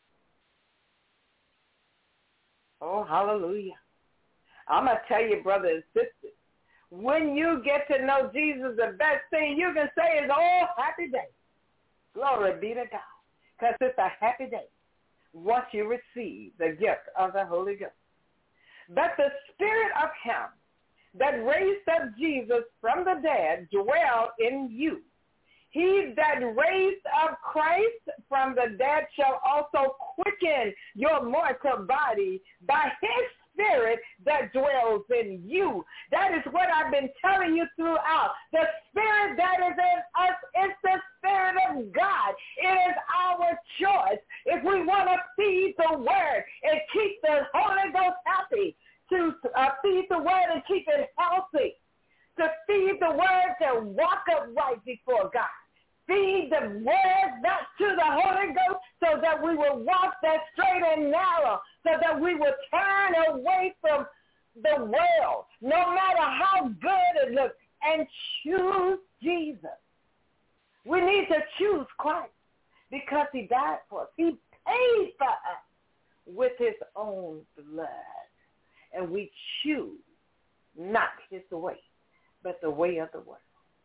Oh, hallelujah. I'm going to tell you, brothers and sisters, when you get to know Jesus, the best thing you can say is, oh, happy day. Glory be to God. Because it's a happy day once you receive the gift of the Holy Ghost. But the Spirit of Him that raised up Jesus from the dead dwell in you. He that raised up Christ from the dead shall also quicken your mortal body by His Spirit that dwells in you. That is what I've been telling you throughout. The Spirit that is in us is the Spirit of God. It is our choice. If we want to feed the Word and keep the Holy Ghost happy, to uh, feed the Word and keep it healthy, to feed the Word to walk upright before God. Feed the Word back to the Holy Ghost so that we will walk that straight and narrow, so that we will turn away from the world, no matter how good it looks, and choose Jesus. We need to choose Christ because He died for us. He paid for us with His own blood. And we choose not His way, but the way of the world.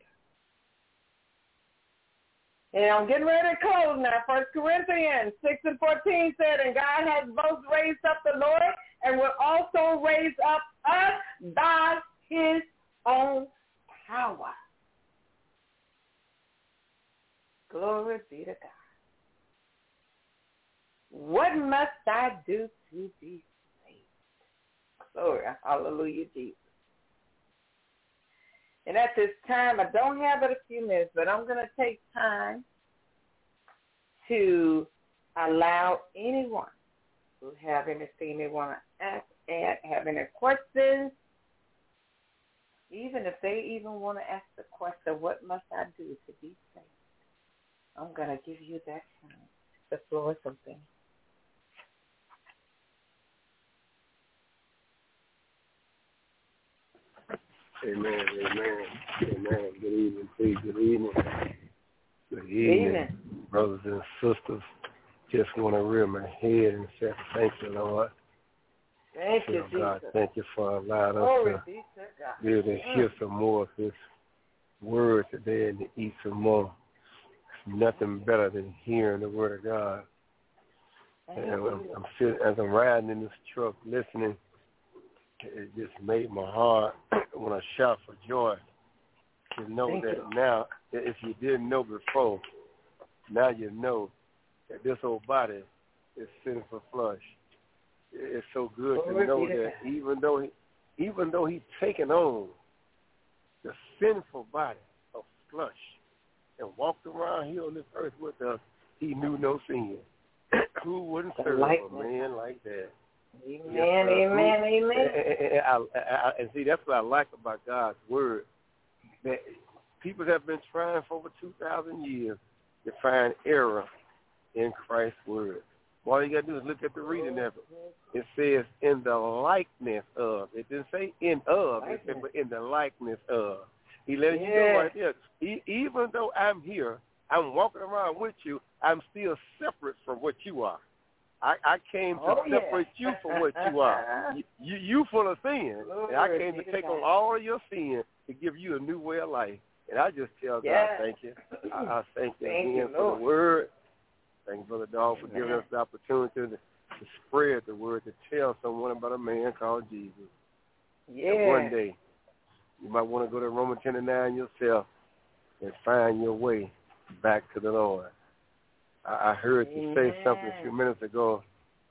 And I'm getting ready to close now. First Corinthians six and fourteen said, and God has both raised up the Lord and will also raise up us by His own power. Glory be to God. What must I do to be saved? Glory, hallelujah, Jesus. And at this time, I don't have but a few minutes, but I'm going to take time to allow anyone who have anything they want to ask, add, have any questions, even if they even want to ask the question, what must I do to be saved? I'm going to give you that time. The floor is open. Amen, amen, amen. Good evening, please. Good evening. Good evening, evening. brothers and sisters. Just want to rear my head and say thank you, Lord. Thank you, you know, Jesus. God, thank you for allowing us Glory to be to God. be able to hear some more of this word today and to eat some more. It's nothing better than hearing the word of God. And I'm, I'm sitting, as I'm riding in this truck listening, it just made my heart want to shout for joy to know Thank that you. now, if you didn't know before, now you know that this old body is sinful flesh. It's so good Glory to know to that God. even though he, even though he's taken on the sinful body of flesh and walked around here on this earth with us, he knew no sin. Who wouldn't serve like a man like that? Amen, yes, amen, Who, amen. And, and, I, I, and see, that's what I like about God's word. That people have been trying for over two thousand years to find error in Christ's word. All you got to do is look at the reading of it. It says in the likeness of. It didn't say in of. It said but in the likeness of. He letting yeah. you know right there. E- even though I'm here, I'm walking around with you, I'm still separate from what you are. I, I came to oh, separate yeah. you from what you are. You, you, you full of sin. Glory and I came to take God. on all of your sin to give you a new way of life. And I just tell yeah. God, thank you. I, I thank you thank again you, for Lord. the word. Thank you, Brother Dog, for giving Amen. us the opportunity to, to spread the word, to tell someone about a man called Jesus. Yeah. And one day, you might want to go to Romans ten and nine yourself and find your way back to the Lord. I, I heard Amen. you say something a few minutes ago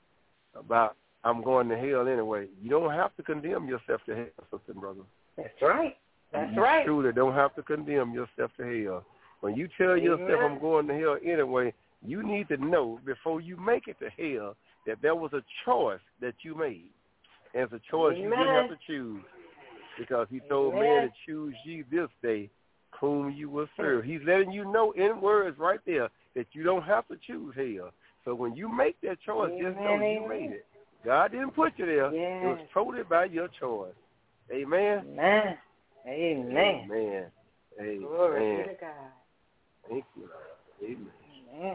about I'm going to hell anyway. You don't have to condemn yourself to hell, sister and brother. That's right. That's you right. truly don't have to condemn yourself to hell. When you tell Amen. yourself I'm going to hell anyway, you need to know before you make it to hell that there was a choice that you made. And it's a choice Amen. you didn't have to choose because he told Amen. man to choose ye this day whom you will serve. He's letting you know in words right there that you don't have to choose hell. So when you make that choice, Amen. just know you Amen. made it. God didn't put you there. Yes. It was totally by your choice. Amen. Amen. Amen. Amen. Amen. Glory be to God. Thank you. Amen. Amen.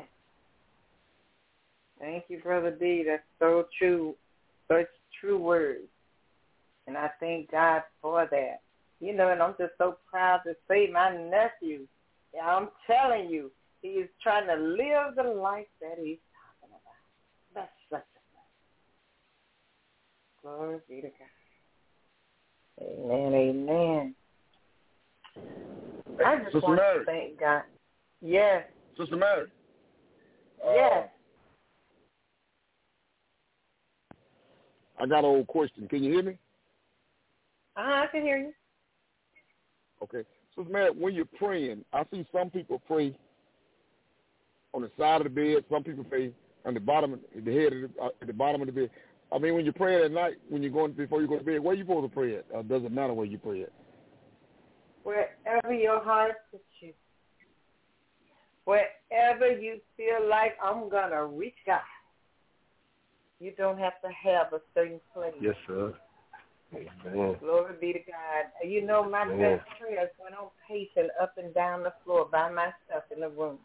Thank you, Brother D. That's so true. Such true words. And I thank God for that. You know, and I'm just so proud to say my nephew, yeah, I'm telling you, he is trying to live the life that he's talking about. That's such a blessing. Glory be to God. Amen, amen. I just Sister want Mary. to thank God. Yes. Sister Mary. Yes. Uh, I got an old question. Can you hear me? Uh-huh, I can hear you. Okay. Sister Mary, when you're praying, I see some people pray on the side of the bed. Some people pray on the bottom, of the head of the, uh, at the bottom of the bed. I mean, when you're praying at night, when you're going before you go to bed, where you supposed to pray at? Or does it matter where you pray at? Wherever your heart puts you. Wherever you feel like I'm going to reach God. You don't have to have a certain place. Yes, sir. Amen. Glory be to God. You know, my Amen. best prayers went on pacing up and down the floor by myself in the room.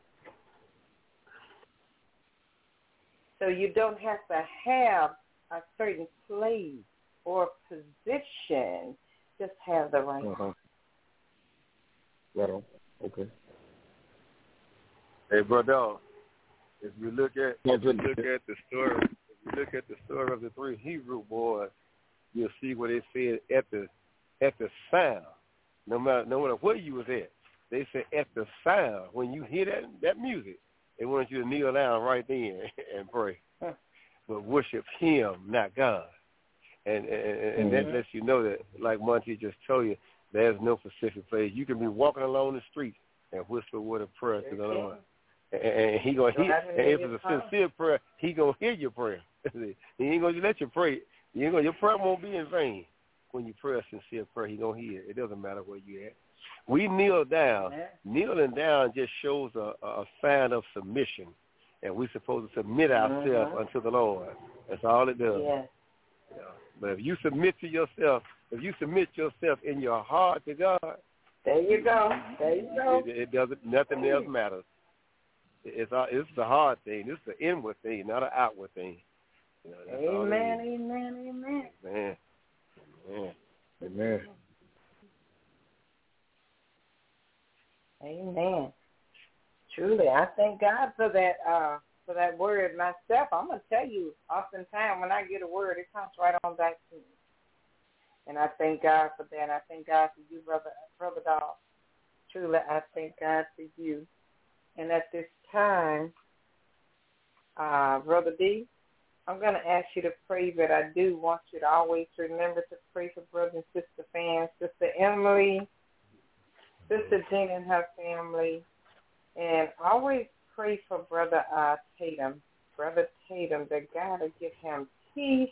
So you don't have to have a certain place or position. Just have the right. Uh-huh. Right on. Okay. Hey, brother, if you look at Yes, if you look at the story, if you look at the story of the three Hebrew boys, you'll see what they said at the at the sound. No matter no matter where you was at, they said at the sound. When you hear that that music, they want you to kneel down right then and pray, Huh. but worship Him, not God. And and, and Mm-hmm. that lets you know that, like Monty just told you, there's no specific place. You can be walking along the street and whisper a word of prayer to the Lord. And, and he gonna hear. And if it's a sincere prayer, he gonna hear your prayer. He ain't gonna let you pray. You ain't gonna, your prayer won't be in vain. When you pray a sincere prayer, he gonna hear it. It doesn't matter where you at. We kneel down. Yeah. Kneeling down just shows a, a sign of submission, and we're supposed to submit ourselves Mm-hmm. unto the Lord. That's all it does. Yes. Yeah. But if you submit to yourself, if you submit yourself in your heart to God, there you go. There you go. It, it doesn't. Nothing else matters. It's a, it's the hard thing. It's the inward thing, not an outward thing. You know, that's all it Amen, is. amen, amen. Amen. Amen. Amen. Amen. Truly, I thank God for that. Uh, for that word myself. I'm gonna tell you, oftentimes when I get a word, it comes right on back to me. And I thank God for that. I thank God for you, brother, brother Dawg. Truly, I thank God for you. And at this time, uh, Brother D, I'm going to ask you to pray, but I do want you to always remember to pray for brother and sister fans, Sister Emily, Sister Jean and her family, and always pray for Brother uh, Tatum, Brother Tatum, that God will give him peace.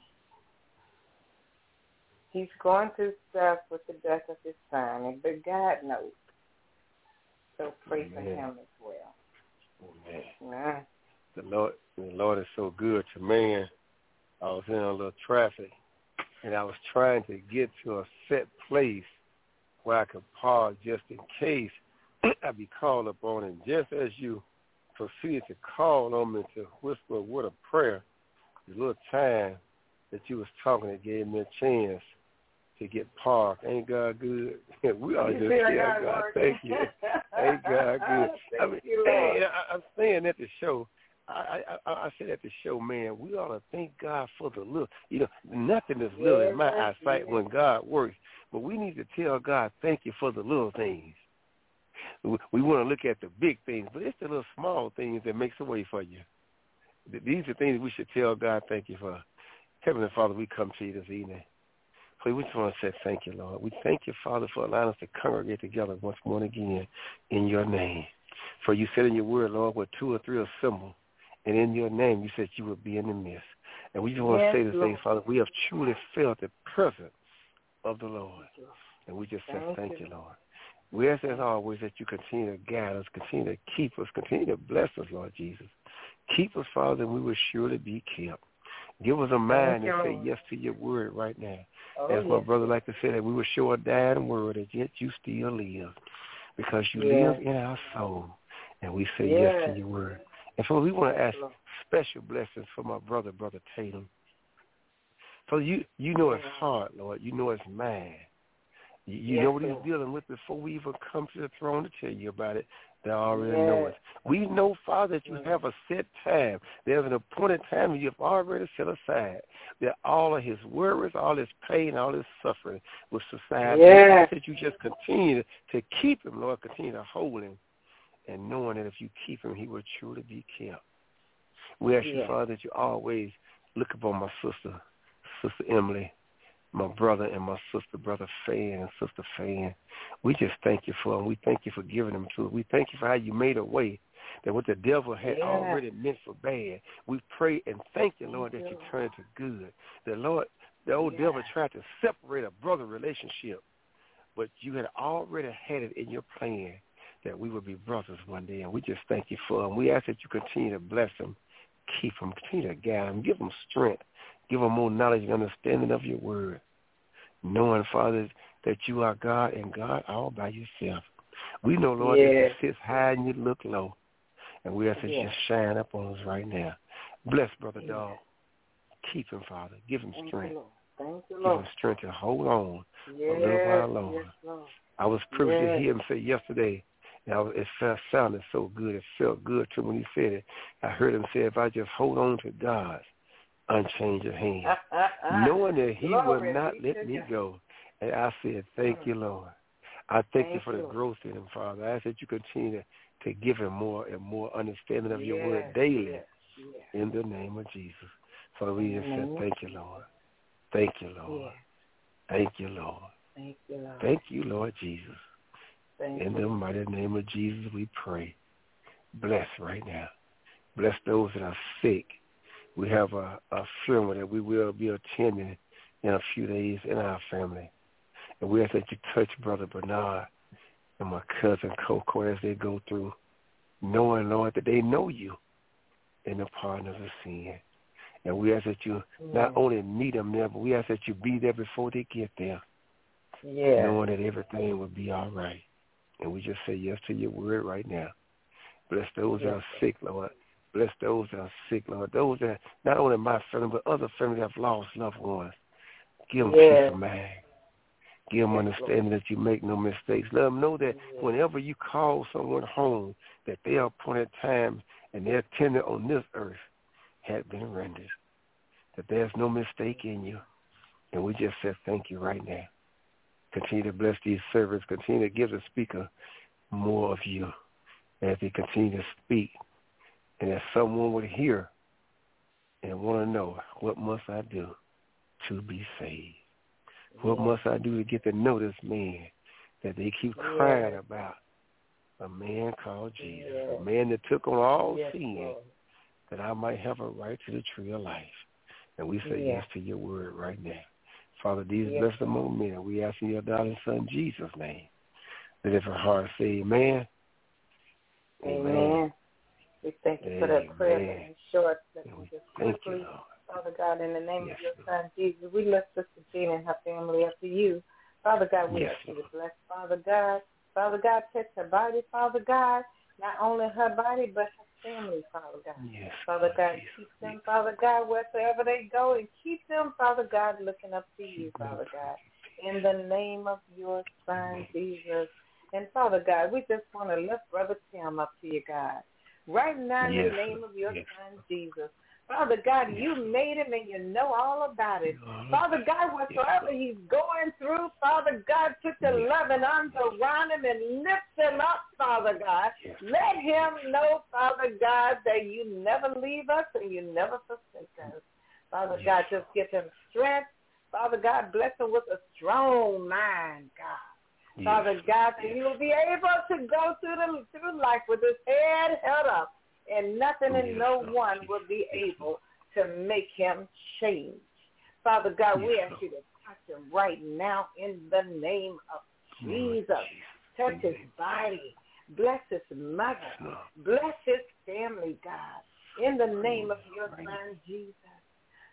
He's going through stuff with the death of his son, but God knows. So pray Amen. for him as well. Amen. Yeah. The Lord, the Lord is so good to man. I was in a little traffic, and I was trying to get to a set place where I could park just in case I'd be called upon. And just as you proceeded to call on me to whisper a word of prayer, the little time that you was talking, it gave me a chance to get parked. Ain't God good? We ought to just tell God, God thank you. Ain't God good? I mean, hey, I, I'm saying at the show, I, I, I said at the show, man, we ought to thank God for the little. You know, nothing is little in my eyesight when God works, but we need to tell God thank you for the little things. We, we want to look at the big things, but it's the little small things that makes a way for you. These are things we should tell God thank you for. Heavenly Father, we come to you this evening. We just want to say thank you, Lord. We thank you, Father, for allowing us to congregate together once more again in your name. For you said in your word, Lord, where two or three are assembled, and in your name you said you would be in the midst. And we just want yes, to say this thing, Father, we have truly felt the presence of the Lord. And we just say thank, thank you. you, Lord. We ask as always that you continue to guide us, continue to keep us, continue to bless us, Lord Jesus. Keep us, Father, and we will surely be kept. Give us a mind to say yes to your word right now. Oh, As yes. my brother like to say, that we will show a dying word that yet you still live, because you yes. live in our soul, and we say yes, yes to your word. And so we want to yes, ask Lord. special blessings for my brother, Brother Tatum. So you you know it's hard, Lord. You know it's mad. You, you yes, know what he's Lord. dealing with before we even come to the throne to tell you about it. They already yes. know it. We know, Father, that you yes. have a set time. There's an appointed time that you've already set aside. That all of his worries, all his pain, all his suffering will subside. Yes. That you just continue to keep him, Lord, continue to hold him, and knowing that if you keep him, he will truly be kept. We ask yes. you, Father, that you always look upon my sister, Sister Emily, my brother and my sister, Brother Fan and Sister Fan. We just thank you for them. We thank you for giving them to us. We thank you for how you made a way that what the devil had yeah. already meant for bad. We pray and thank you, Lord, that you turned it to good. The Lord, the old yeah. devil tried to separate a brother relationship, but you had already had it in your plan that we would be brothers one day, and we just thank you for them. We ask that you continue to bless them, keep them, continue to guide them, give them strength, give them more knowledge and understanding of your word, knowing, Father, that you are God and God all by yourself. We know, Lord, yes. that you sit high and you look low, and we ask that yes. you shine up on us right now. Bless Brother yes. Dog. Keep him, Father. Give him Thank strength. You, Thank you, Give Lord. him strength to hold on yes. a little while longer. Yes, Lord. I was privileged yes. to hear him say yesterday, and I was, it felt, sounded so good. It felt good to me when he said it. I heard him say, if I just hold on to God's unchanging hand, knowing that he Glory will not let me go. And I said, thank you, Lord. I thank, thank you for the Lord. growth in him, Father. I ask that you continue to, to give him more and more understanding of yes. your word daily yes. Yes. in the name of Jesus. So we just said, thank you, Lord. Thank you, Lord. Yes. Thank you, Lord. Thank you, Lord. Thank you, Lord Jesus. Thank in you. the mighty name of Jesus we pray. Bless right now. Bless those that are sick. We have a, a funeral that we will be attending in a few days in our family. And we ask that you touch Brother Bernard and my cousin Coco as they go through, knowing, Lord, that they know you in the pardon of the sin. And we ask that you yeah. not only meet them there, but we ask that you be there before they get there, yeah. knowing that everything will be all right. And we just say yes to your word right now. Bless those yeah. that are sick, Lord. Bless those that are sick, Lord. Those that, not only my family, but other families that have lost loved ones. Give them yeah. peace of mind. Give them understanding that you make no mistakes. Let them know that yeah. whenever you call someone home, that their appointed time and their tenure on this earth had been rendered. That there's no mistake in you. And we just said thank you right now. Continue to bless these servants. Continue to give the speaker more of you as they continue to speak. And that someone would hear and want to know, what must I do to be saved? What yeah. must I do to get to know this man that they keep crying yeah. about? A man called Jesus, yeah. a man that took on all yes, sin, Lord. that I might have a right to the tree of life. And we say yeah. yes to your word right now. Father, these yes. blessed among men, we ask in your darling son Jesus' name, that if our hearts say amen, amen. amen. We thank you for that prayer and short. That we just thank quickly, you, Lord. Father God, in the name yes, of your Lord. son Jesus, we lift Sister Gina and her family up to you. Father God, we yes, ask you to bless Father God. Father God, touch her body, Father God, not only her body, but her family, Father God. Yes, Father God, Jesus. keep them, Father God, wherever they go, and keep them, Father God, looking up to you, Father God, in the name of your son, Jesus. And Father God, we just want to lift Brother Tim up to you, God. Right now, in yes, the name of your yes. son, Jesus. Father God, yes. you made him and you know all about it. Father God, whatsoever yes. he's going through, Father God, put your yes. loving arms around him and lift him up, Father God. Yes. Let him know, Father God, that you never leave us and you never forsake us. Father yes. God, just give him strength. Father God, bless him with a strong mind, God. Yes. Father God, that yes. he will be able to go through the through life with his head held up, and nothing yes. and no one will be able to make him change. Father God, yes. we ask you to touch him right now in the name of Jesus. Touch his body. Bless his mother. Bless his family, God, in the name of your son, Jesus.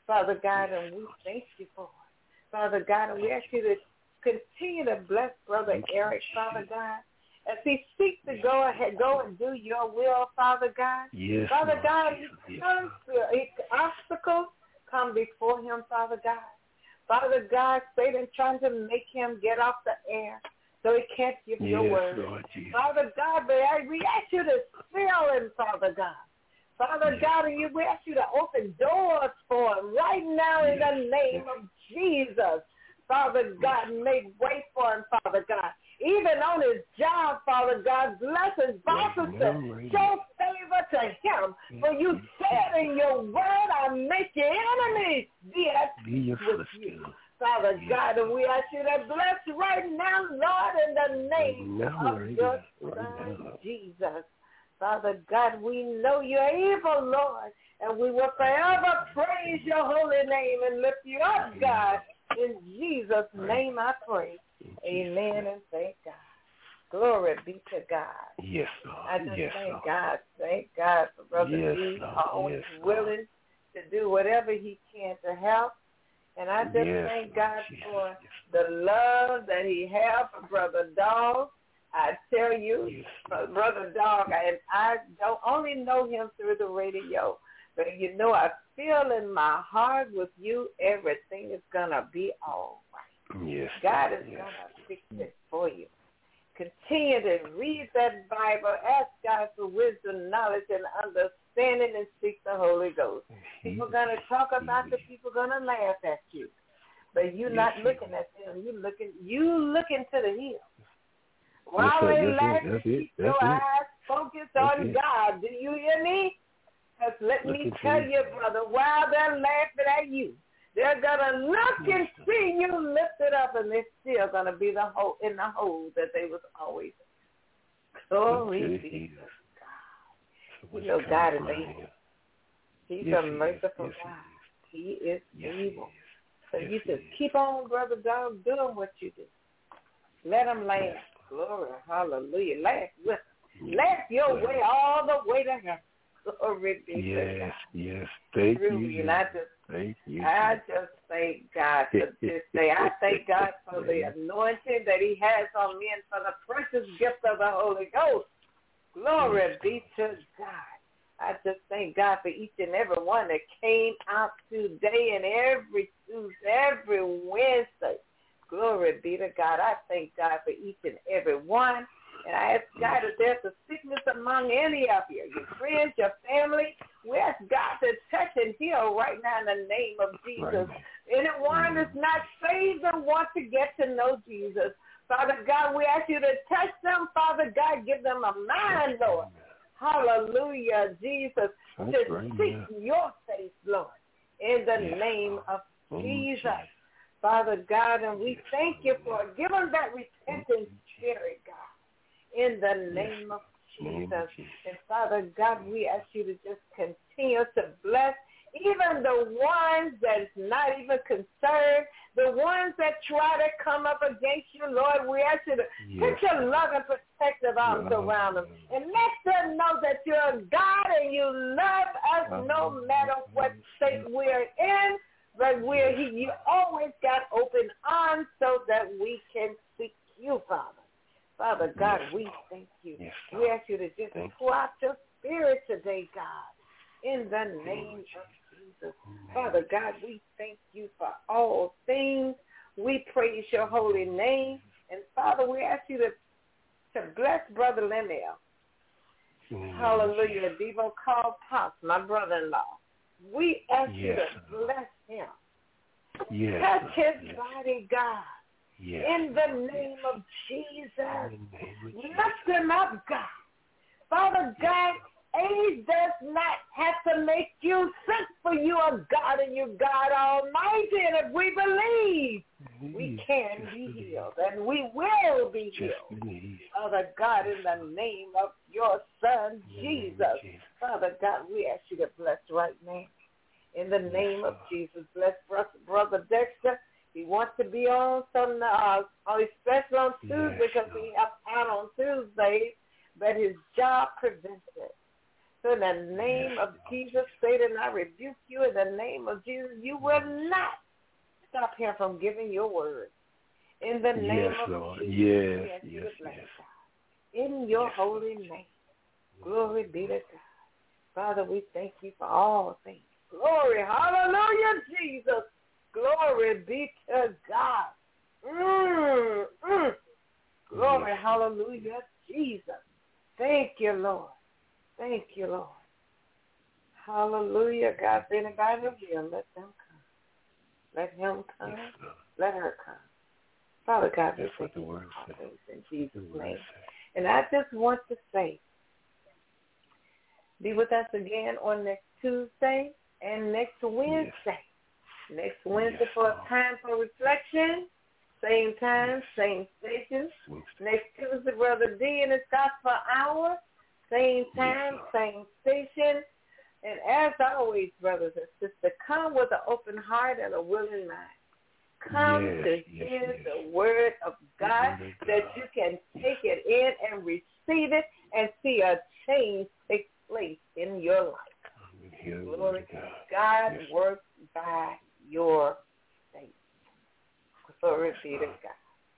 Father God, and we thank you for it. Father God, and we ask you to continue to bless Brother Eric, Father God, as he seeks to go ahead, go and do your will, Father God. Yes, Father Lord God, Jesus. he Yes, comes to obstacles come before him, Father God. Father God, Satan trying to make him get off the air so he can't give yes, your word. Lord Jesus. Father God, we ask you to fill him, Father God. Father yes. God, and you, we ask you to open doors for him right now yes. in the name yes. of Jesus. Father God, yes. make way for him, Father God. Even on his job, Father God, bless his bosses yes. to show favor to him. Yes. For you said in your word, I make your enemies be at peace with you. Father yes. God, and we ask you to bless right now, Lord, in the name now, of right your Son, right Jesus. Father God, we know you're able, Lord, and we will forever praise your holy name and lift you up, God. In Jesus' name I pray. Amen and thank God. Glory be to God. Yes, Lord. I just yes, thank Lord. God. Thank God for Brother yes, D, Lord. always yes, willing to do whatever he can to help. And I just yes, thank Lord. God Jesus. for yes. the love that he has for Brother Dog. I tell you, yes. Brother Dog, and I don't only know him through the radio, but you know I feel in my heart with you everything is going to be all right. Yes, God is yes. going to fix it for you. Continue to read that Bible. Ask God for wisdom, knowledge, and understanding, and seek the Holy Ghost. People are going to talk about it. People are going to laugh at you. But you're yes, not looking at them. You're looking, you looking to the hills. While yes, they yes, laughing, keep your it. eyes focused that's on it. God. Do you hear me? Because let Look me tell you, brother, while they're laughing at you, they're going to look and see you lifted up, and they're still going to be the hole, in the hole that they was always in. Glory be to God. You know God is able. He's yes, a merciful yes, God. He is yes, able. So yes, you just keep on, Brother Dog, doing what you do. Let them laugh. Yes. Glory, hallelujah. Laugh with them. Yes. Laugh your yes. way all the way to heaven. Glory be yes, to God. Yes, thank Truly, you. And I just, thank you. I just thank God for this day. I thank God for the anointing that he has on me and for the precious gift of the Holy Ghost. Glory yes. be to God. I just thank God for each and every one that came out today and every Tuesday, every Wednesday. Glory be to God. I thank God for each and every one. And I ask God if there's a sickness among any of you, your friends, your family, we ask God to touch and heal right now in the name of Jesus. Right. Anyone that's not saved and wants to get to know Jesus, Father God, we ask you to touch them. Father God, give them a mind, Lord. Hallelujah, Jesus, That's to right, seek yeah. your face, Lord, in the yes, name of oh, Jesus. Jesus. Father God, and we thank you for giving that repentant spirit, God, in the name of Jesus. And Father God, we ask you to just continue to bless even the ones that's not even concerned, the ones that try to come up against you, Lord, we ask you to yes. put your love and protective arms oh, around them and let them know that you're God and you love us oh, no matter what state we're in. But we're, he, you always got open arms so that we can seek you, Father. Father God, yes, we thank you. Yes, we ask you to just thank pour out your spirit today, God, in the name of Jesus. Father God, we thank you for all things. We praise your holy name. And Father, we ask you to, to bless Brother Lemuel. Mm-hmm. Hallelujah. Devo called Pops, my brother-in-law. We ask yes. you to bless him. Yes. Touch his yes. body, God. Yes. In the name of Jesus. Name of Lift him up, God. Father yes. God, age does not have to make you sick, for you are God and you God Almighty. And if we believe, believe. we can Just be believe. healed. And we will be Just healed. Believe. Father God, in the name of your Son, Jesus. Jesus. Father God, we ask you to bless right now. In the name yes, of Jesus, bless Brother Dexter. He wants to be on some, uh, especially on Tuesday yes, because he up out on Tuesdays, but his job prevents it. So in the name of Jesus, Satan, I rebuke you in the name of Jesus. You will not stop him from giving your word. In the name yes, of Lord. Jesus, yes, yes, yes, yes. In your yes, holy Lord. name, glory be to God. Father, we thank you for all things. Glory, hallelujah, Jesus. Glory be to God. Mm, mm. Glory, yes. hallelujah, Jesus. Thank you, Lord. Thank you, Lord. Hallelujah. God, if anybody will hear, let them come. Let him come. Yes, Lord. Let her come. Father God, we That's what thank the you word for says. all things in Jesus' The word name. says. And I just want to say, be with us again on next Tuesday and next Wednesday. Yes. Next Wednesday Yes, for Lord. a time for reflection. Same time, Yes. same station. Wednesday. Next Tuesday, Brother D in his Gospel Hour. Same time, Yes, same station. And as always, brothers and sisters, come with an open heart and a willing mind. Come yes, to yes, hear yes. the word of God, word of that God. you can take it in and receive it and see a change take place in your life. Hear the Glory word of to God. God. Yes. Works by your faith. Glory be to God.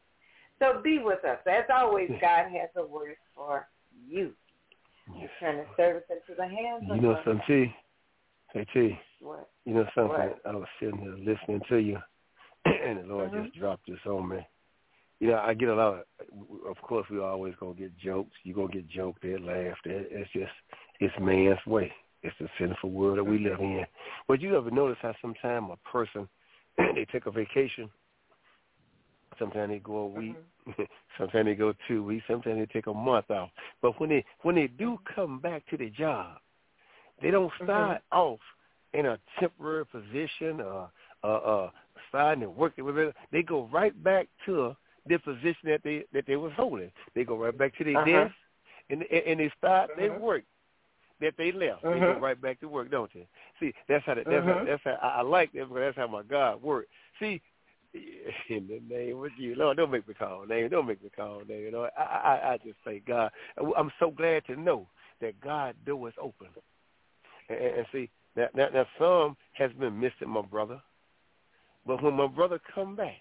So be with us. As always, God has a word for you. Yes. Turn the service into the hands You of know God. something, T? Hey, T. What? You know something? What? I was sitting there listening to you, and the Lord Mm-hmm. just dropped this on me. You know, I get a lot of, of course, we always going to get jokes. You're going to get joked at, laughed at. It's just, it's man's way. It's the sinful world that we live in. But you ever notice how sometimes a person, they take a vacation, sometimes they go a week, mm-hmm. sometimes they go two weeks, sometimes they take a month off. But when they when they do come back to their job, they don't start mm-hmm. off in a temporary position or uh, uh, starting to work with it. They go right back to the position that they that they was holding. They go right back to their uh-huh. desk, and and they start uh-huh. their work that they left. Uh-huh. They go right back to work, don't they? See, that's how that, that's uh-huh. how, that's how I, I like that because that's how my God works. See, in the name of you, Lord, don't make me call name. Don't make me call name. You know, I I, I just thank God. I'm so glad to know that God's door is open. And, and see, that, that that some has been missing, my brother. But when my brother come back,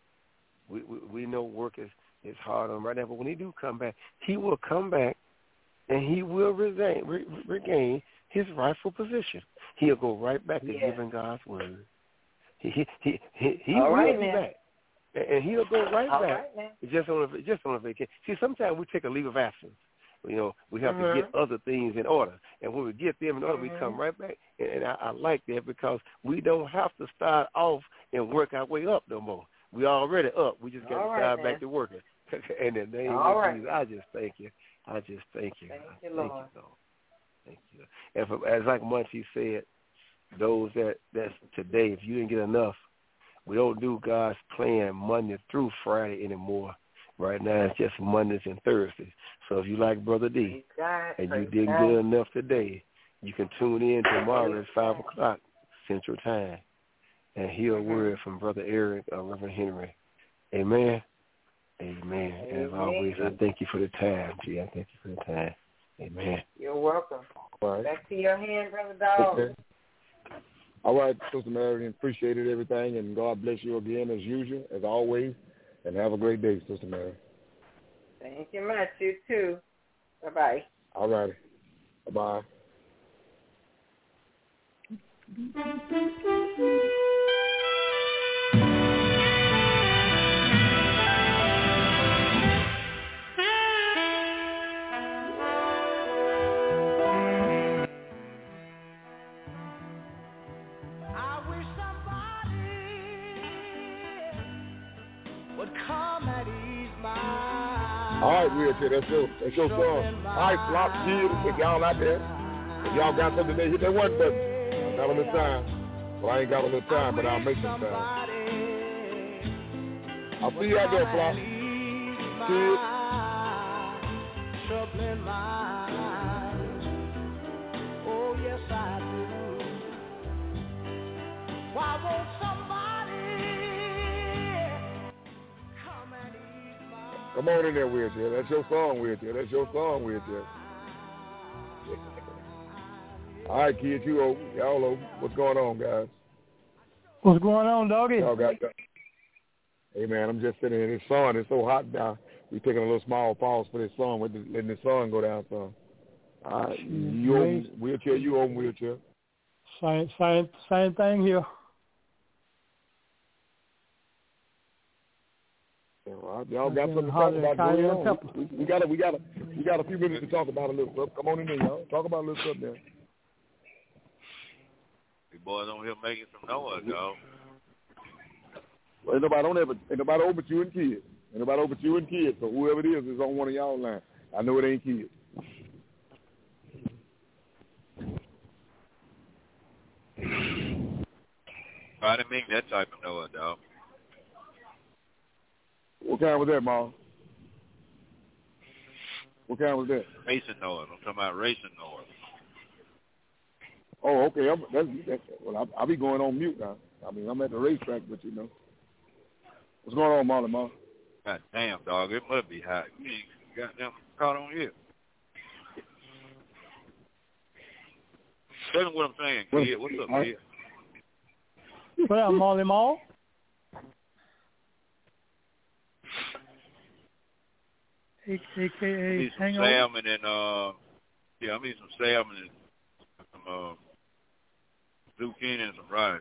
we we, we know work is, is hard on him right now. But when he do come back, he will come back, and he will regain, re, regain his rightful position. He'll go right back to yeah. giving God's word. He he he he, he will right, be man. back, and he'll go right All back. Right, just on a, just on a vacation. See, sometimes we take a leave of absence. You know, we have mm-hmm. to get other things in order, and when we get them in order, mm-hmm. we come right back. And, and I, I like that because we don't have to start off and work our way up no more. We already up. We just got to right, start man. back to working. In the name All of right. Jesus, I just thank you. I just thank you. Thank I you, thank Lord. you, Lord. Thank you. And for, as like Munchie said, those that that's today, if you didn't get enough, we don't do God's plan Monday through Friday anymore. Right now, it's just Mondays and Thursdays. So if you like Brother D God, and you didn't God. get enough today, you can tune in tomorrow at five o'clock Central Time and hear a mm-hmm. word from Brother Eric or Reverend Henry. Amen. Amen. Amen. And as always, I thank you for the time, G. I thank you for the time. Amen. You're welcome. All right. Back to your hand, Brother Dog. Okay. All right, Sister Mary, appreciated everything, and God bless you again as usual, as always, and have a great day, Sister Mary. Thank you much. You too. Bye-bye. All right. Bye-bye. All right, we're here. That's your, that's your song. All right, Flop, Jill, if y'all out there, if y'all got something today, hit that one button. I got on the time. Well, I ain't got on the time, but I'll make some time. I'll see you out there, Flop. Jill. Oh, yes, I do. Why won't somebody come and ease my... Come on in there, Wheelchair. That's your song, Wheelchair. That's your song, Wheelchair. All right, kids, you over. Y'all over. What's going on, guys? What's going on, doggy? Y'all got that. Hey, man, I'm just sitting in this sun. It's so hot now. We taking a little small pause for this sun. We're just letting the sun go down some. All right, you open wheelchair, you open wheelchair. Same, same, same thing here. Well, y'all got something to talk about. Go on. We, we got a, we got a, we got a few minutes to talk about a little stuff. Come on in there, y'all. Talk about a little stuff there. You boys on here making some noise, dog. Well, ain't nobody on there, but ain't nobody over you and kids. Ain't nobody over you and kids. So whoever it is is on one of y'all line. I know it ain't kids. I didn't mean that type of noise, dog. What kind was that, Mom? What kind was that? Racing noise. I'm talking about racing noise. Oh, okay. I'm, that's, that's, well, I, I'll be going on mute now. I mean, I'm at the racetrack, but you know. What's going on, Molly, Mom? God damn, dog. It must be hot. You ain't goddamn caught on here. Listen to what I'm saying, kid. What's up, kid? Well, Molly Mall. A K A need some hangover. salmon and uh, yeah, I need some salmon and some uh, zucchini and some rice.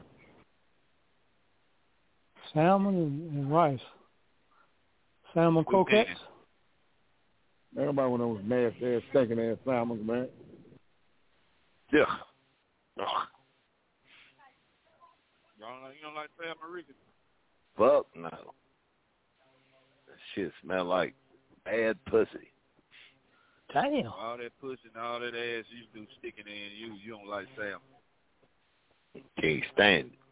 Salmon and, and rice. Salmon croquettes. Man, nobody want those nasty ass, stinking ass salmons, man. Yeah. Oh. Y'all like, you don't like salmon, Ricky? Fuck no. That shit smell like bad pussy. Damn. All that pussy and all that ass you do sticking in you, you don't like salmon. Can't stand it.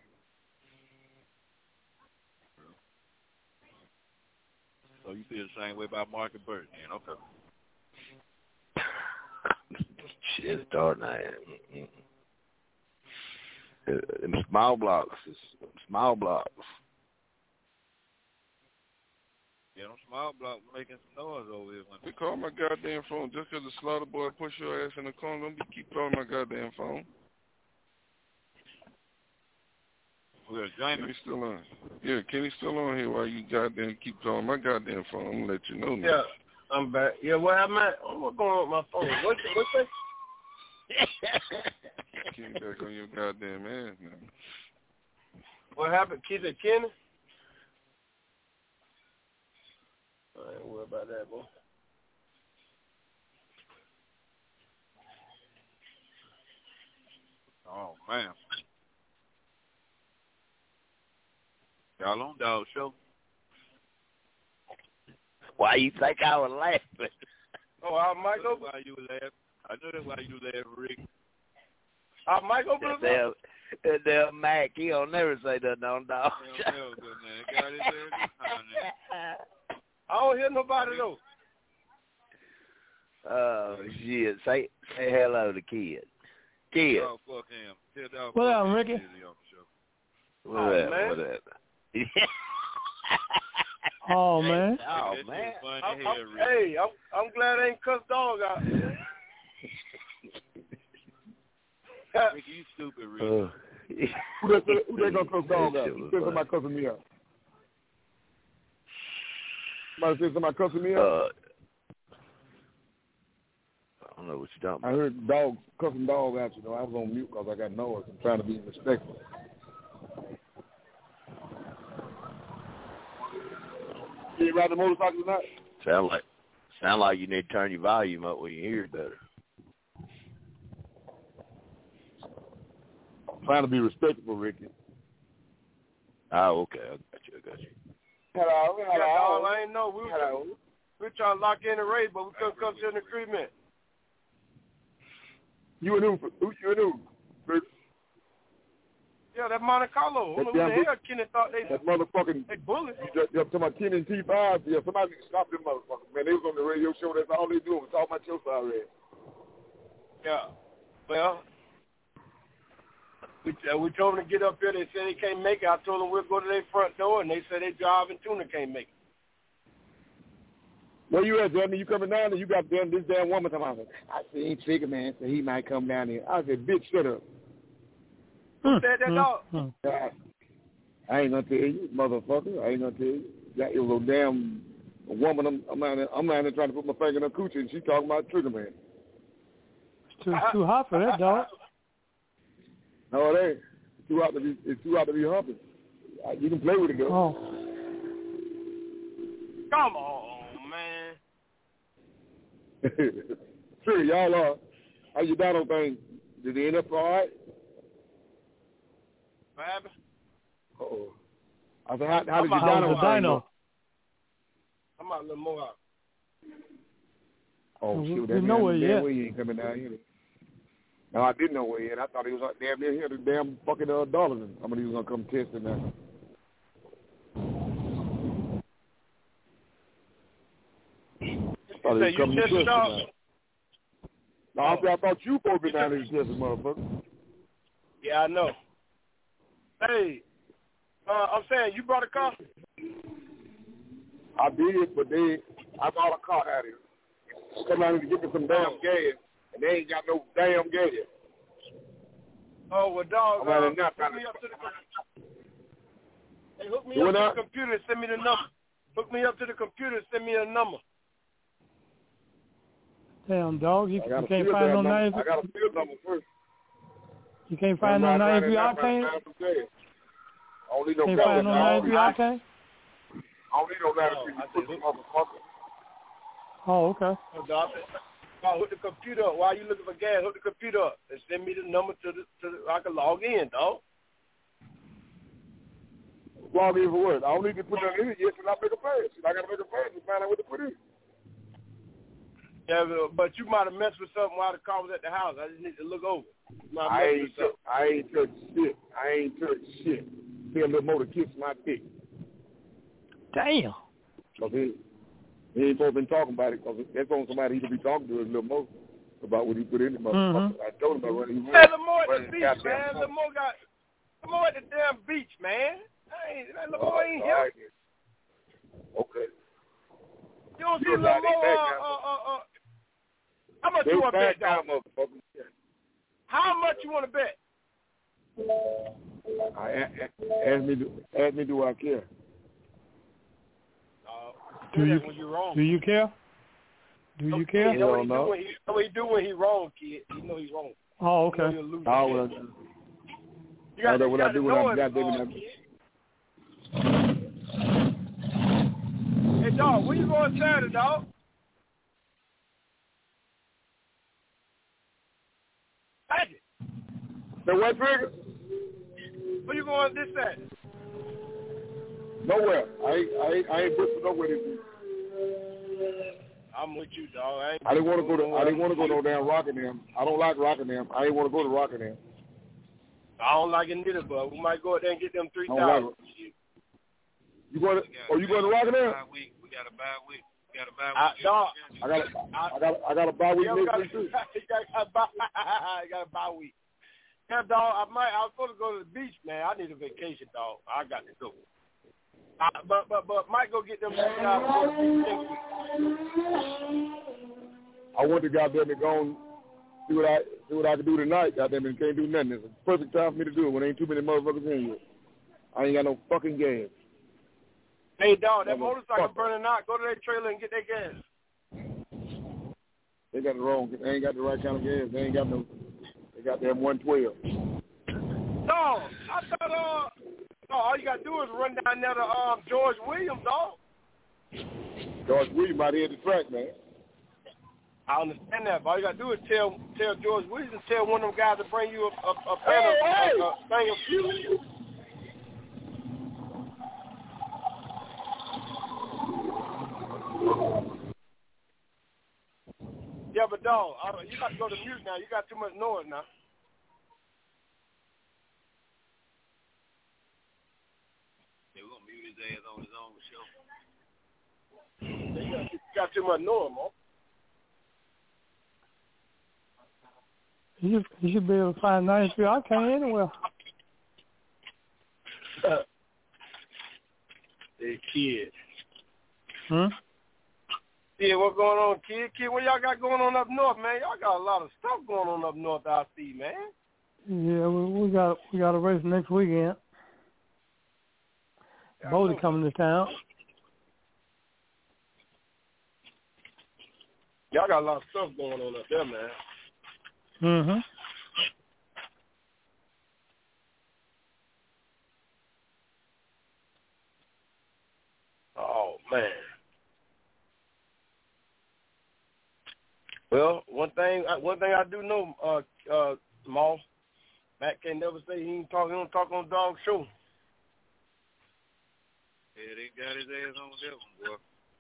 So you feel the same way about Market Bird, then? Okay. Shit starting out. Them small blocks. Small blocks. Yeah, them small blocks making some noise over here. They call my goddamn phone just because the slaughter boy push your ass in the corner. Don't be keep calling my goddamn phone. Where's Jamie? Kenny's still on. Yeah, Kenny's still on here while you goddamn keep calling my goddamn phone. I'm going to let you know now. Yeah, I'm back. Yeah, what happened? What's going on with my phone? What's what's that? Kenny back on your goddamn ass now. What happened? Kid and Kenny? I ain't worried about that, boy. Oh, man. Y'all on Dog Show? Why you think I was laughing? Oh, I might go. Why you laughing? I know that's why you laughing, Rick. I might go. That damn, that damn Mac, he don't never say nothing on Dog Show. Hell, good man. Got his ass I don't hear nobody though. Oh shit! Say say hello to Kid. Kid. Oh fuck him. Tell dog. What up, Ricky? What Oh, up? man. What up? Oh man. Oh man. I'm, I'm, hey, I'm I'm glad I ain't cussed dog out. Ricky, you stupid, Ricky. Uh, who that, who that gonna cuss dog out? Who said somebody cussing me out? Somebody said somebody cussing me out? Uh, I don't know what you're talking about. I heard dog cussing dog out, you know. I was on mute because I got noise. I'm trying to be respectful. You ride the motorcycle tonight? Sound like sound like you need to turn your volume up when you hear it better. I'm trying to be respectful, Ricky. Oh, okay. I got you. I got you. Hello, hello. Yeah, dog, I ain't know. We were, hello. we were trying to lock in the race, but we couldn't come to an agreement. You and who? Who you and who? Rick? Yeah, that Monte Carlo. Who the hell Kenny thought they that motherfucking they bullies? You talking about Kenny and T five? Yeah, somebody stop them motherfuckers, man. They was on the radio show. That's all they do was talk about your side red. Yeah. Well, we uh, we told them to get up here. They said they can't make it. I told them we'll go to their front door, and they said they driving tuna can't make it. Where you at, Jeremy? You coming down there? You got damn, this damn woman talking about, I said, ain't Trigger, man, so he might come down there. I said, bitch, shut up. Who said that, dog? Mm. I ain't gonna tell you, motherfucker. I ain't gonna tell you. That it was a damn a woman. I'm, I'm out there, I'm out there trying to put my finger in her coochie, and she talking about Trigger, man. It's too, too hot for that, dog. No, it ain't. It's too hot to be. It's too hot to be humping. You can play with it, though. Oh. Come on, man. Sure, y'all are. How you done on things? Did they end up all right? What happened? Uh-oh. I said, how, how did you How done was the on dino? things? I'm out a little more out. Oh, We- shoot. we That know man, where he damn at. way he ain't coming down here. No, I didn't know where he at. I thought he was like damn near here, the damn fucking uh, dollars. I mean, he was going to come test it now. You say you tested, dog? No, I, said, I thought you supposed to be down here testing, motherfucker. Yeah, I know. Hey, uh, I'm saying, you brought a car? I did, but they, I bought a car out here. Come out here to get me some damn gas, and they ain't got no damn gas. Oh, well, dog, I'm out uh, here now hook trying me to... up to the computer. Hey, hook me Doing up to that? the computer and send me the number. Hook me up to the computer and send me a number. Damn, dog. You, I you got a can't field find no number. ninety. I got a field number first. You can't find no I'm not ninety-three trying to- octane. I don't need no Can't gas, find no dog. ninety-three I octane. I don't need no ninety-three, I you said, motherfucker. Oh, okay. Oh, dog, dog, hook the computer up. While you looking for gas, hook the computer up and send me the number to the, to the, I can log in, dog. Log in for what? I don't need to put that in it yet till I make a pass. I got to make a pass to find out what to put in. Yeah, but you might have messed with something while the car was at the house. I just need to look over. You might have I messed ain't, with something. t- I ain't touched shit. I ain't touched shit. Tell little Mo to kiss my dick. Damn. Cause he, he ain't supposed to be talking about it, because that's on somebody he could be talking to is little Mo about what he put in the motherfucker. Mm-hmm. I told him about what he was. Hey, Lamar at the running beach, goddamn man. phone. Lamar got Lamar at the damn beach, man. Hey, Lamar ain't All here. right, then. Okay. You don't see You're Lamar. not in that Uh, now. uh, uh, uh, how much They you want to bet, back down, dog? motherfucker. How much you want to bet? I, a- ask me, do, ask me, do I care? Uh, Do do you that when you're wrong. do you care? Do you care? You know what he Hell do no. when he, you know what he do when he wrong, kid. You know he's wrong. Oh, You know okay. he'll lose I his will. head. You got I know to, what you I got do to when know I'm it, goddamn uh, it. kid. Hey, dog, where you going Saturday, dog? Magic. So what trigger? Where you going this Saturday? Nowhere. I ain't, I ain't, I ain't booked for nowhere this week. I'm with you, dog. I, ain't I didn't want to go to. I didn't want to go to no damn Rockingham. I don't like Rockingham. I ain't want to go to Rockingham. I don't like it neither, but we might go out there and get them three I don't like thousand. it. You going to? Oh, you going to Rockingham? We got a bye week. We got a bye I, week. dog, I got. A, I got. A, I got a bye week yeah, next got, week too. you got a bye, you got a bye week. Yeah, dog. I might. I was supposed to go to the beach, man. I need a vacation, dog. I got to go. Uh, but but but might go get them three thousand next week. I want to goddamn it go and see what I see what I can do tonight. Goddamn it, can't do nothing. It's a perfect time for me to do it when ain't too many motherfuckers in here. I ain't got no fucking gas. Hey, dog, that Motherfucker. motorcycle burning out. Go to that trailer and get that gas. They got it wrong. They ain't got the right kind of gas. They ain't got no. They got them one twelve. No, I thought uh, no, all you gotta do is run down there to um George Williams, dog. George Williams out here at the track, man. I understand that, but all you gotta do is tell tell George Williams and tell one of them guys to bring you a a, a pan Hey, of hey! a, a thing of fuel. Yeah, but dog, uh, you got to go to mute now. You got too much noise now. Yeah, we're gonna mute his ass on his own show. You got, you got too much noise, man. You you should be able to find ninety-three octane anywhere. Hey, kid. Hmm. Yeah, what's going on, kid? Kid, what y'all got going on up north, man? Y'all got a lot of stuff going on up north, I see, man. Yeah, we, we got we got a race next weekend. Yeah, Bodie coming to town. Y'all got a lot of stuff going on up there, man. Mm-hmm. Oh, man. Well, one thing, one thing I do know, uh, uh, Moss, Matt can't never say he ain't talk, he don't talk on dog show. Yeah, they got his ass on that one, boy.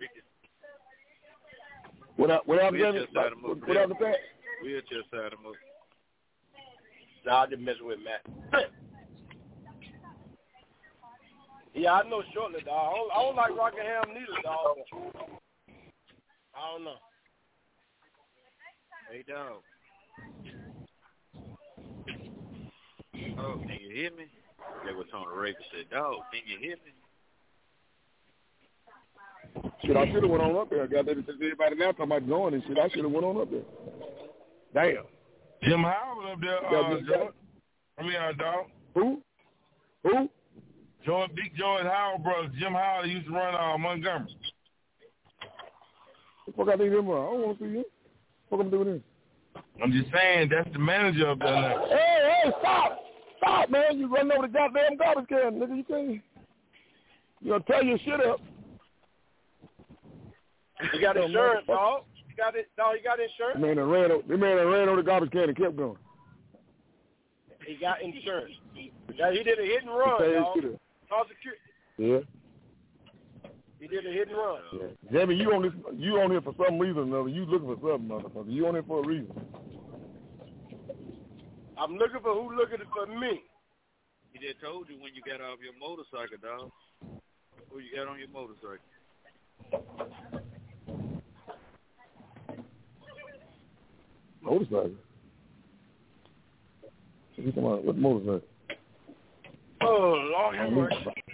What up? What up, We'll Dennis? just side him up. What up with that? We'll just side him up. Nah, I just messing with Matt. Yeah, I know shortly, dog. I don't, I don't like Rockingham neither, dog. I don't know. Hey, dog. Oh, can you hear me? That was Tony Raker said, dog, can you hear me? Shit, I should have went on up there. Got there since everybody now talking about going and shit. I should have went on up there. Damn. Jim Howard up there, uh, George. I mean, uh, dog. Who? Who? George, Big George Howard brothers. Jim Howard used to run uh, Montgomery. What the fuck I think him wrong? I don't want to see him. What I'm doing this? I'm just saying, that's the manager up there now. Hey, hey, stop! Stop, man. You running over the goddamn garbage can, nigga. You can't. You gonna tear your shit up. You got insurance, dog. You got it, dog. You got insurance. The man that ran, the man that ran over the garbage can and kept going. He got insurance. Yeah, he did a hit and run, dog. Call security. Yeah. He did a hit and run. Yeah. Jamie, you on this? You on here for some reason or another? You looking for something, motherfucker? You on here for a reason? I'm looking for who looking for me. He just told you when you got off your motorcycle, dog. Who you got on your motorcycle? Motorcycle? What you talking about? What motorcycle? Oh, Lord have mercy.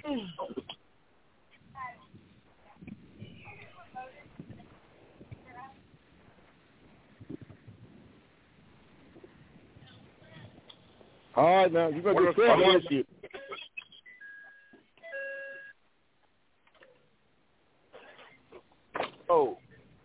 All right, now you better get set that shit. Oh.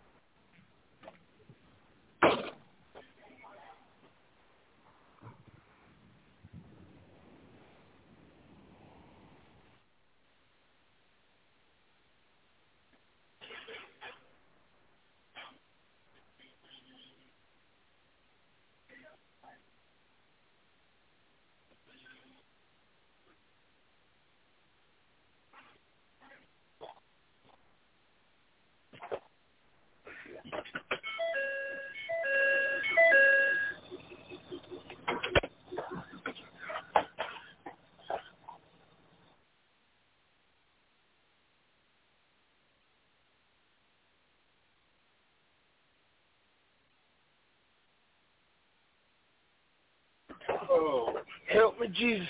Oh, help me, Jesus.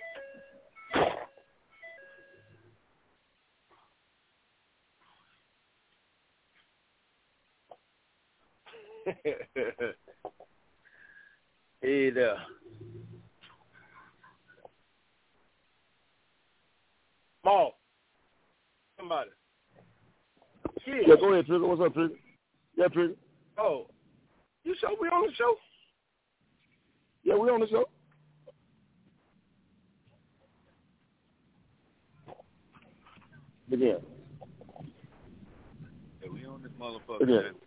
Hey there. Mom. Somebody. Kid. Yeah, go ahead, Trigger. What's up, Trigger? Yeah, Trigger. Oh. You sure we on the show? Yeah, we on the show. Again. Yeah, we on this motherfucker. Again. Man.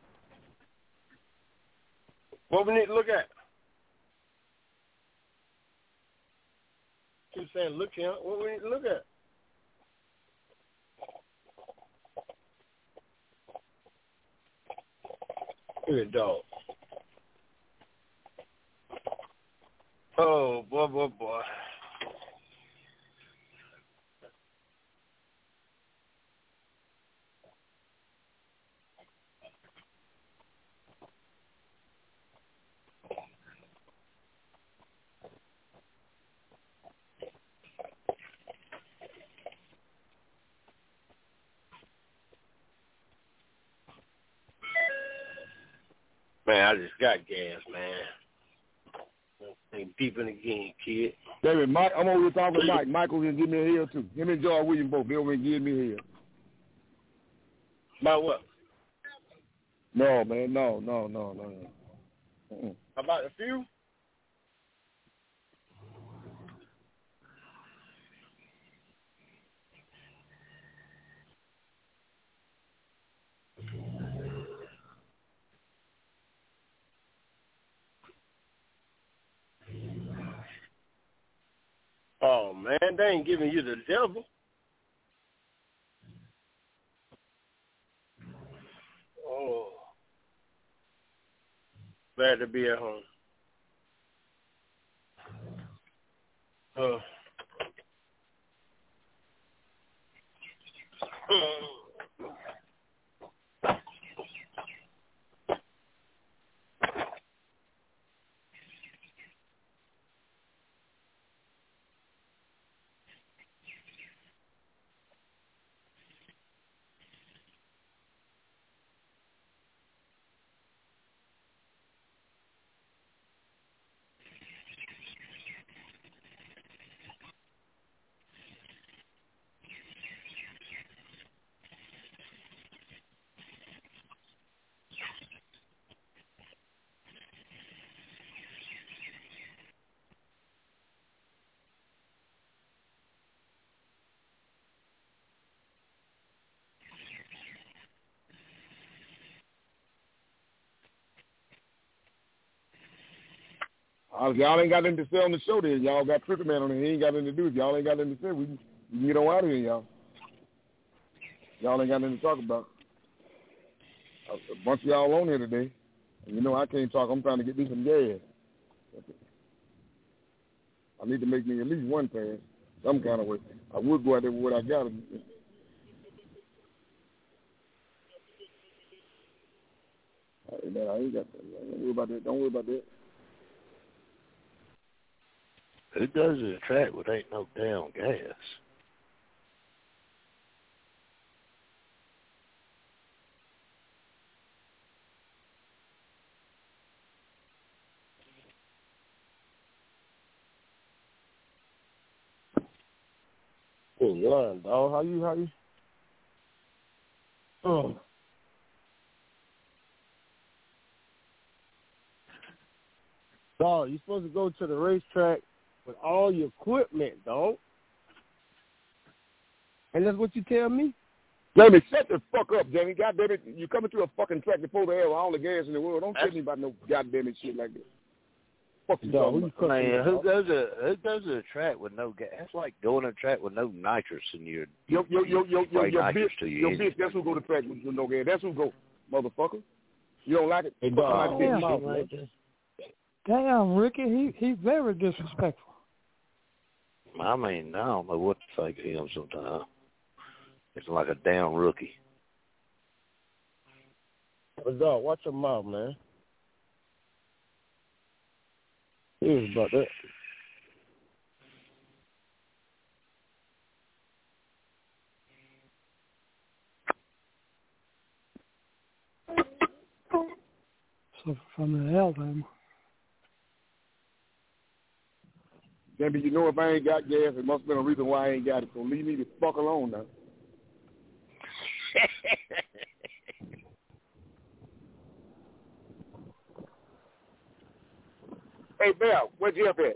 What we need to look at? Keep saying look here. What we need to look at? Good dog. Oh, boy, boy, boy. Man, I just got gas, man. Ain't beeping again, kid. David, Mike, I'm over here talking to Mike. Michael can give me a hill, too. Him and George Williams both. They over here give me a hill. About what? No, man, no, no, no, no. no. Mm-mm. About a few? Oh, man, they ain't giving you the devil. Oh. Glad to be at home. Uh. Y'all ain't got nothing to say on the show then. Y'all got Tricky Man on it. He ain't got nothing to do. If y'all ain't got nothing to say, we can, we can get on out of here, y'all. Y'all ain't got nothing to talk about. A, a bunch of y'all on here today. And you know I can't talk. I'm trying to get me some gas. I need to make me at least one pass, some kind of way. I would go out there with what I got. Hey, man, I ain't got that. Don't worry about that. Don't worry about that. Who does a track with ain't no damn gas? Oh, Lord, dog. How you, how you? Oh. Dog, you're supposed to go to the racetrack with all your equipment, dog. And that's what you tell me? Jamie, shut the fuck up, Jamie. Goddamn it. You coming to a fucking track to pull the hell all the gas in the world. Don't tell me about no goddamn it shit like that. Fuck you, dog. Who Man, who goes to who goes to a track with no gas? That's like going to a track with no nitrous in your yo yo yo yo yo your bitch. To your your bitch. That's who go to track with, with no gas. That's who go, motherfucker. You don't like it? Hey, dog. Damn, mouth, like Damn, Ricky, he he's very disrespectful. I mean, I don't know what to think of him sometimes. It's like a damn rookie. But dog, watch your mouth, man. Here's about that. So from the Alabama. Jamie, you know if I ain't got gas, it must have been a reason why I ain't got it. So leave me the fuck alone now. Hey, Bell, where Jeff at?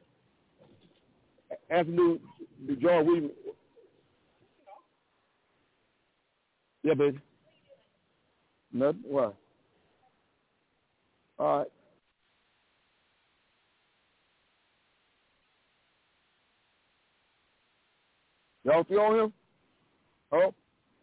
Ask him to George Williams. Yeah, baby. Nothing? Why? All right. Y'all still on him? Oh.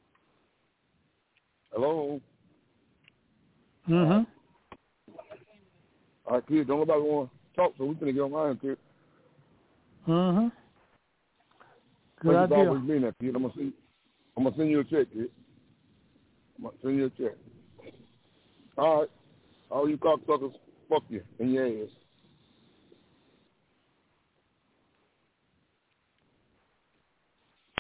Hello? Mm-hmm. All right, kids, don't nobody want to talk, so we're going to get on line, kid. Mm-hmm. Good idea. Always been that, kid. I'm going to send, I'm gonna send you a check, kid. I'm going to send you a check. All right. All you cocksuckers, fuck you in your ass.